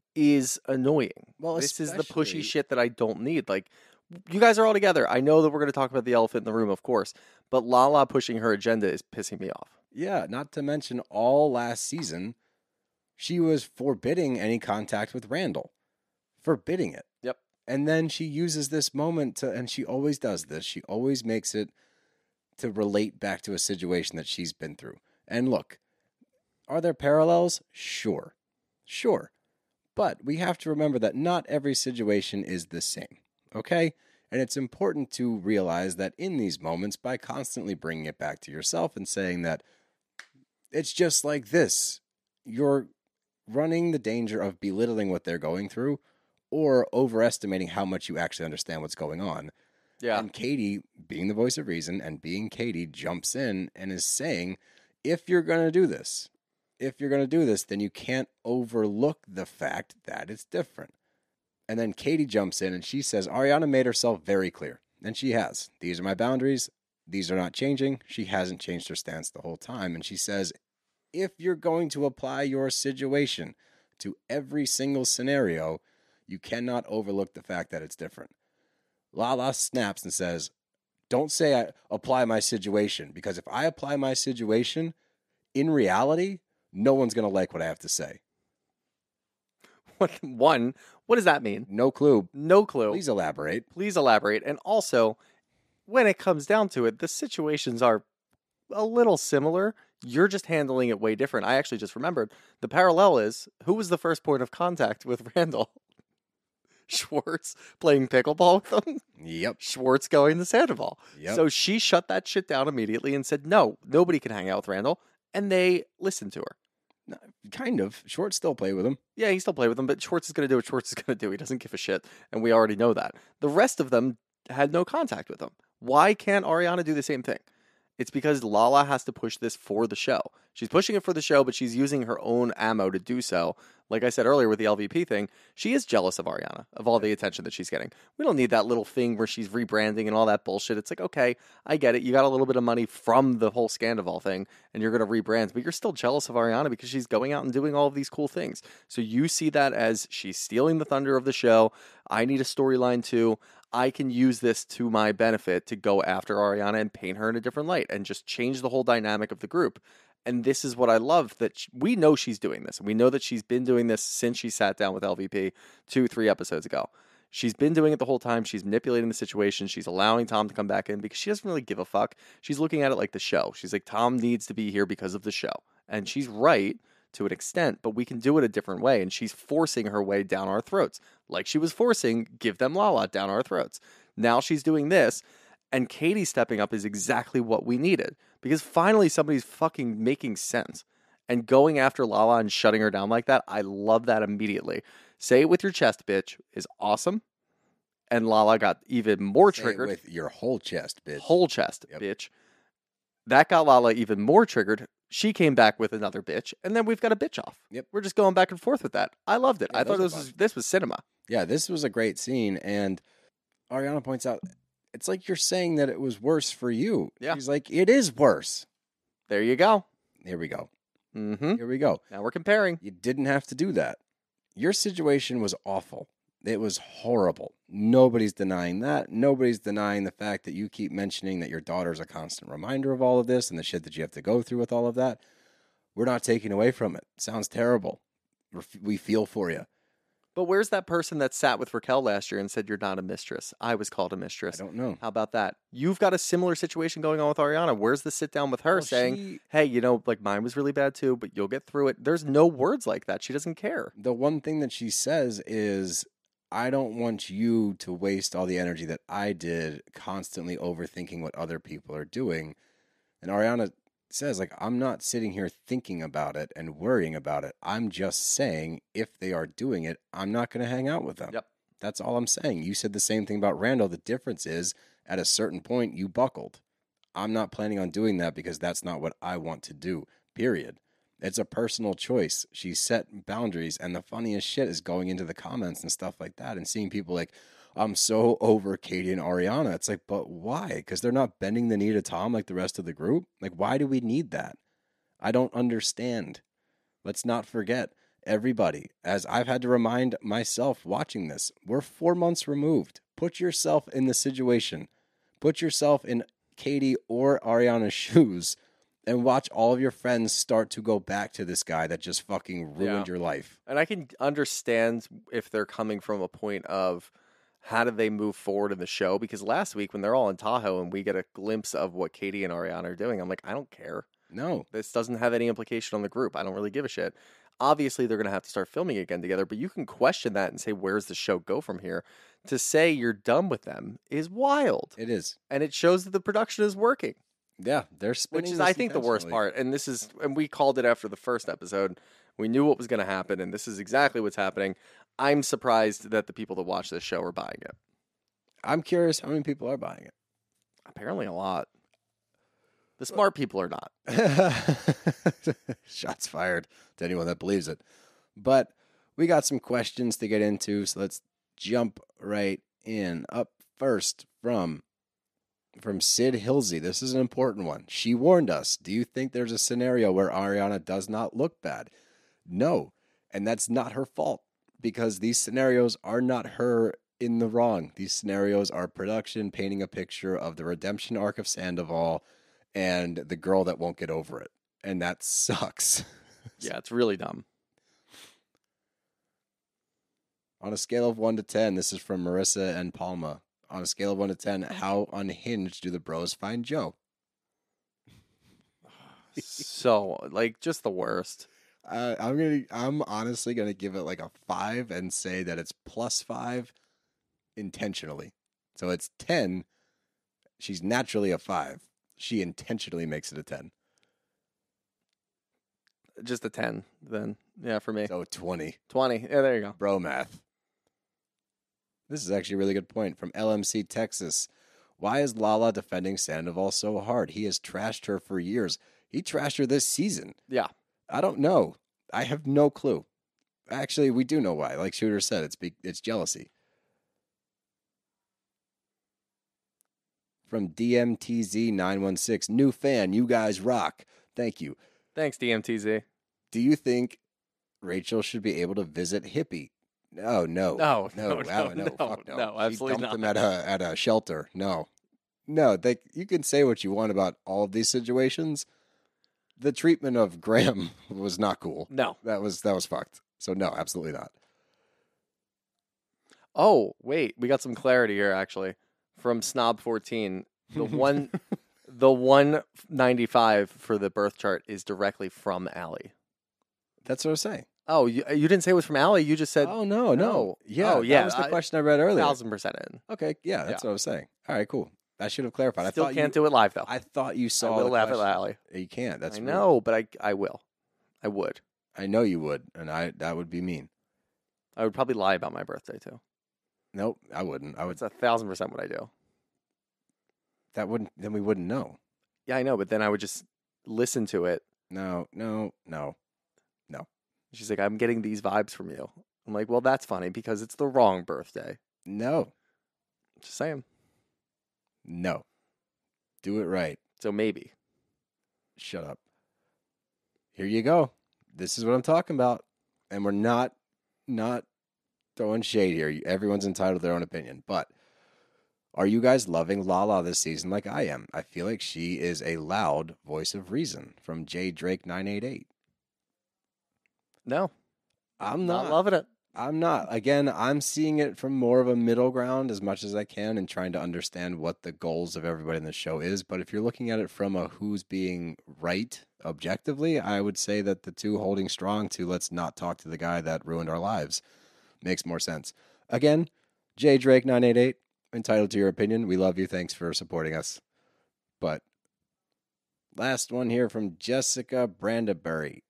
E: is annoying.
B: Well,
E: this is the
B: especially-
E: pushy shit that I don't need. Like, you guys are all together. I know that we're going to talk about the elephant in the room, of course, but Lala pushing her agenda is pissing me off.
B: Yeah, not to mention all last season, she was forbidding any contact with Randall. Forbidding it.
E: Yep.
B: And then she uses this moment to, and she always does this, she always makes it to relate back to a situation that she's been through. And look, are there parallels? Sure. Sure. But we have to remember that not every situation is the same. Okay? And it's important to realize that in these moments, by constantly bringing it back to yourself and saying that it's just like this, you're running the danger of belittling what they're going through or overestimating how much you actually understand what's going on.
E: Yeah.
B: And Katie, being the voice of reason and being Katie, jumps in and is saying, if you're going to do this, if you're going to do this, then you can't overlook the fact that it's different. And then Katie jumps in and she says, Ariana made herself very clear. And she has. These are my boundaries. These are not changing. She hasn't changed her stance the whole time. And she says, if you're going to apply your situation to every single scenario, you cannot overlook the fact that it's different. Lala snaps and says, don't say I apply my situation, because if I apply my situation, in reality, no one's going to like what I have to say.
E: What, one, what does that mean?
B: No clue.
E: No clue.
B: Please elaborate.
E: Please elaborate. And also, when it comes down to it, the situations are a little similar. You're just handling it way different. I actually just remembered the parallel is, who was the first point of contact with Randall? Schwartz playing pickleball with him.
B: Yep.
E: Schwartz going to Sandoval.
B: Yep.
E: So she shut that shit down immediately and said, no, nobody can hang out with Randall. And they listened to her.
B: No, kind of. Schwartz still play with him.
E: Yeah, he still played with him, but Schwartz is going to do what Schwartz is going to do. He doesn't give a shit, and we already know that. The rest of them had no contact with him. Why can't Ariana do the same thing? It's because Lala has to push this for the show. She's pushing it for the show, but she's using her own ammo to do so. Like I said earlier with the L V P thing, she is jealous of Ariana, of all the attention that she's getting. We don't need that little thing where she's rebranding and all that bullshit. It's like, okay, I get it. You got a little bit of money from the whole Scandival thing, and you're going to rebrand, but you're still jealous of Ariana because she's going out and doing all of these cool things. So you see that as she's stealing the thunder of the show. I need a storyline too. I can use this to my benefit to go after Ariana and paint her in a different light and just change the whole dynamic of the group. And this is what I love, that she, we know she's doing this. We know that she's been doing this since she sat down with L V P two, three episodes ago. She's been doing it the whole time. She's manipulating the situation. She's allowing Tom to come back in because she doesn't really give a fuck. She's looking at it like the show. She's like, Tom needs to be here because of the show. And she's right to an extent, but we can do it a different way. And she's forcing her way down our throats, like she was forcing Give Them Lala down our throats. Now she's doing this, and Katie stepping up is exactly what we needed, because finally somebody's fucking making sense and going after Lala and shutting her down like that. I love that immediately. Say it with your chest, bitch, is awesome. And Lala got even more
B: Say it
E: triggered.
B: with your whole chest, bitch.
E: Whole chest,
B: Yep.
E: bitch. That got Lala even more triggered. She came back with another bitch, and then we've got a bitch off.
B: Yep.
E: We're just going back and forth with that. I loved it.
B: Yeah,
E: I
B: those
E: thought
B: are
E: this
B: fun.
E: was this was cinema.
B: Yeah, this was a great scene, and Ariana points out, it's like you're saying that it was worse for you.
E: Yeah.
B: She's like, it is worse.
E: There you go.
B: Here we go.
E: Mm-hmm.
B: Here we go.
E: Now we're comparing.
B: You didn't have to do that. your situation was awful. It was horrible. Nobody's denying that. Nobody's denying the fact that you keep mentioning that your daughter's a constant reminder of all of this and the shit that you have to go through with all of that. We're not taking away from it. Sounds terrible. We're, we feel for you.
E: But where's that person that sat with Raquel last year and said you're not a mistress? I was called a mistress.
B: I don't know.
E: How about that? You've got a similar situation going on with Ariana. Where's the sit down with her
B: Well,
E: saying,
B: she-
E: hey, you know, like mine was really bad too, but you'll get through it. There's no words like that. She doesn't care.
B: The one thing that she says is, I don't want you to waste all the energy that I did constantly overthinking what other people are doing. And Ariana says, like, I'm not sitting here thinking about it and worrying about it. I'm just saying if they are doing it, I'm not going to hang out with them.
E: Yep.
B: That's all I'm saying. You said the same thing about Randall. The difference is at a certain point, you buckled. I'm not planning on doing that because that's not what I want to do, period. It's a personal choice. She set boundaries. And the funniest shit is going into the comments and stuff like that and seeing people like, I'm so over Katie and Ariana. It's like, but why? Because they're not bending the knee to Tom like the rest of the group? Like, why do we need that? I don't understand. Let's not forget, everybody, as I've had to remind myself watching this, we're four months removed. Put yourself in the situation. Put yourself in Katie or Ariana's shoes and watch all of your friends start to go back to this guy that just fucking ruined
E: Yeah.
B: your life.
E: And I can understand if they're coming from a point of how do they move forward in the show? Because last week when they're all in Tahoe and we get a glimpse of what Katie and Ariana are doing, I'm like, I don't care.
B: No.
E: This doesn't have any implication on the group. I don't really give a shit. Obviously, they're going to have to start filming again together, but you can question that and say, where's the show go from here? To say you're done with them is wild.
B: It is.
E: And it shows that the production is working,
B: Yeah, they're spinning
E: which is,
B: this
E: I think, the worst
B: intentionally.
E: part. And this is, and we called it after the first episode. We knew what was going to happen, and this is exactly what's happening. I'm surprised that the people that watch this show are buying it.
B: I'm curious how many people are buying
E: Apparently, a lot. The smart people are not.
B: it. Shots fired to anyone that believes it. But we got some questions to get into, so let's jump right in. Up first from from Sid Hilsey. This is an important one. She warned us. Do you think there's a scenario where Ariana does not look bad? No, and that's not her fault because these scenarios are not her in the wrong. These scenarios are production painting a picture of the redemption arc of Sandoval and the girl that won't get over it. And that sucks.
E: Yeah, it's really dumb.
B: On a scale of one to ten, this is from Marissa and Palma. On a scale of one to ten, how unhinged do the bros find Joe?
E: So, like, just the worst.
B: Uh, I'm gonna. I'm honestly gonna give it like a five and say that it's plus five intentionally. So it's ten. She's naturally a five. She intentionally makes it a ten.
E: Just a ten, then. Yeah, for me.
B: So twenty.
E: twenty. Yeah, there you go.
B: Bro math. This is actually a really good point from L M C Texas. Why is Lala defending Sandoval so hard? He has trashed her for years. He trashed her this season.
E: Yeah.
B: I don't know. I have no clue. Actually, we do know why. Like Shooter said, it's be- it's jealousy. From D M T Z nine one six, new fan, you guys rock. Thank you.
E: Thanks, D M T Z.
B: Do you think Rachel should be able to visit Hippie? No, no,
E: No,
B: no,
E: no,
B: wow,
E: no,
B: no, fuck no.
E: no,
B: She
E: absolutely
B: dumped
E: not.
B: him at a at a shelter. No, no. They, you can say what you want about all of these situations. The treatment of Graham was not cool.
E: No.
B: That was that was fucked. So no, absolutely not.
E: Oh, wait. We got some clarity here, actually. From Snob fourteen. The one the one ninety-five for the birth chart is directly from Allie.
B: That's what I was saying.
E: Oh, you, you didn't say it was from Allie. You just said
B: Oh no, no.
E: no.
B: Yeah,
E: Oh, yeah,
B: That was the
E: I-
B: question I read earlier.
E: thousand percent in.
B: Okay, yeah, that's
E: Yeah.
B: what I was saying. All right, cool. I should have clarified.
E: Still
B: I thought
E: can't
B: you,
E: do it live, though.
B: I thought you
E: I
B: saw.
E: will
B: the
E: laugh at
B: question.
E: Allie.
B: You can't. That's
E: I
B: rude.
E: know, but I I will. I would.
B: I know you would, and I that would be mean.
E: I would probably lie about my birthday, too.
B: Nope, I wouldn't. I would.
E: It's a thousand percent what I do.
B: That wouldn't. Then we wouldn't know.
E: Yeah, I know, but then I would just listen to it.
B: No, no, no.
E: She's like, I'm getting these vibes from you. I'm like, well, that's funny because it's the wrong birthday.
B: No,
E: Just saying.
B: no. Do it right.
E: So maybe.
B: Shut up. Here you go. This is what I'm talking about. And we're not not throwing shade here. Everyone's entitled to their own opinion. But are you guys loving Lala this season like I am? I feel like she is a loud voice of reason from J Drake nine eight eight.
E: No,
B: I'm not.
E: not loving it.
B: I'm not. Again, I'm seeing it from more of a middle ground as much as I can and trying to understand what the goals of everybody in the show is. But if you're looking at it from a who's being right objectively, I would say that the two holding strong to let's not talk to the guy that ruined our lives makes more sense. Again, J Drake nine eight eight, entitled to your opinion. We love you. Thanks for supporting us. But last one here from Jessica Brandaberry.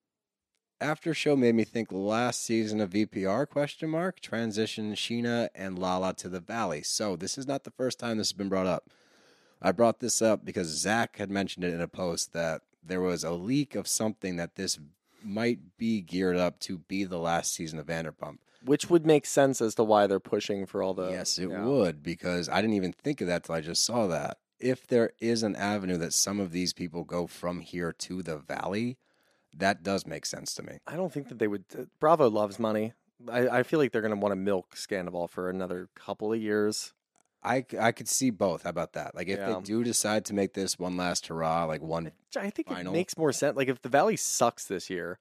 B: After show made me think last season of V P R question mark transition Sheena and Lala to the Valley. So this is not the first time this has been brought up. I brought this up because Zach had mentioned it in a post that there was a leak of something that this might be geared up to be the last season of Vanderpump.
E: Which would make sense as to why they're pushing for all the...
B: Yes, it
E: yeah.
B: would, because I didn't even think of that till I just saw that. If there is an avenue that some of these people go from here to the Valley, that does make sense to me.
E: I don't think that they would... Bravo loves money. I, I feel like they're going to want to milk Scandival for another couple of years.
B: I, I could see both. How about that? Like, if
E: Yeah.
B: they do decide to make this one last hurrah, like one
E: I think
B: final.
E: it makes more sense. Like, if the Valley sucks this year,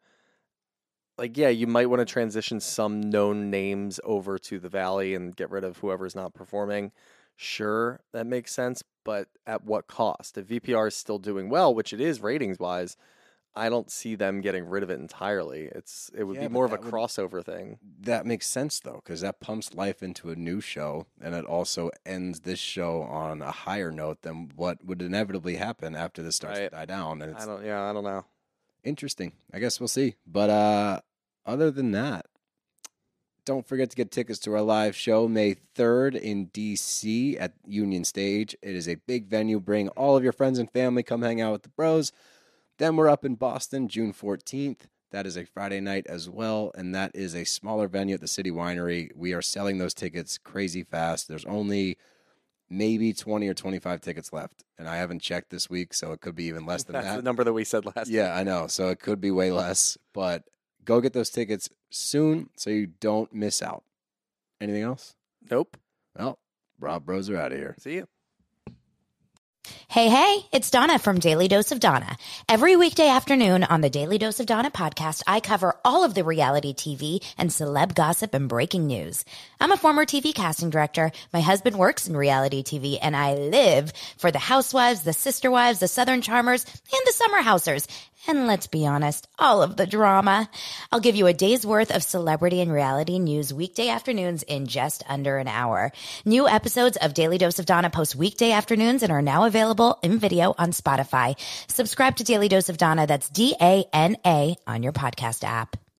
E: like, yeah, you might want to transition some known names over to the Valley and get rid of whoever's not performing. Sure, that makes sense, but at what cost? If V P R is still doing well, which it is ratings-wise, I don't see them getting rid of it entirely. It's It would
B: Yeah,
E: be
B: but
E: more of a
B: that would-
E: crossover thing.
B: That makes sense, though, because that pumps life into a new show, and it also ends this show on a higher note than what would inevitably happen after this starts
E: Right.
B: to die down. And it's
E: I don't, yeah, I don't know.
B: interesting. I guess we'll see. But uh, other than that, don't forget to get tickets to our live show May third in D C at Union Stage. It is a big venue. Bring all of your friends and family. Come hang out with the bros. Then we're up in Boston June fourteenth. That is a Friday night as well, and that is a smaller venue at the City Winery. We are selling those tickets crazy fast. There's only maybe twenty or twenty-five tickets left, and I haven't checked this week, so it could be even less than
E: That's
B: that.
E: the number that we said last
B: Yeah, I know. So it could be way less, but go get those tickets soon so you don't miss out. Anything else?
E: Nope.
B: Well, Rob Bros are out of here.
E: See you.
G: Hey, hey, it's Donna from Daily Dose of Donna. Every weekday afternoon on the Daily Dose of Donna podcast, I cover all of the reality T V and celeb gossip and breaking news. I'm a former T V casting director. My husband works in reality T V, and I live for the housewives, the sister wives, the Southern Charmers, and the summer housers. And let's be honest, all of the drama. I'll give you a day's worth of celebrity and reality news weekday afternoons in just under an hour. New episodes of Daily Dose of Donna post weekday afternoons and are now available in video on Spotify. Subscribe to Daily Dose of Donna, that's D A N A, on your podcast app.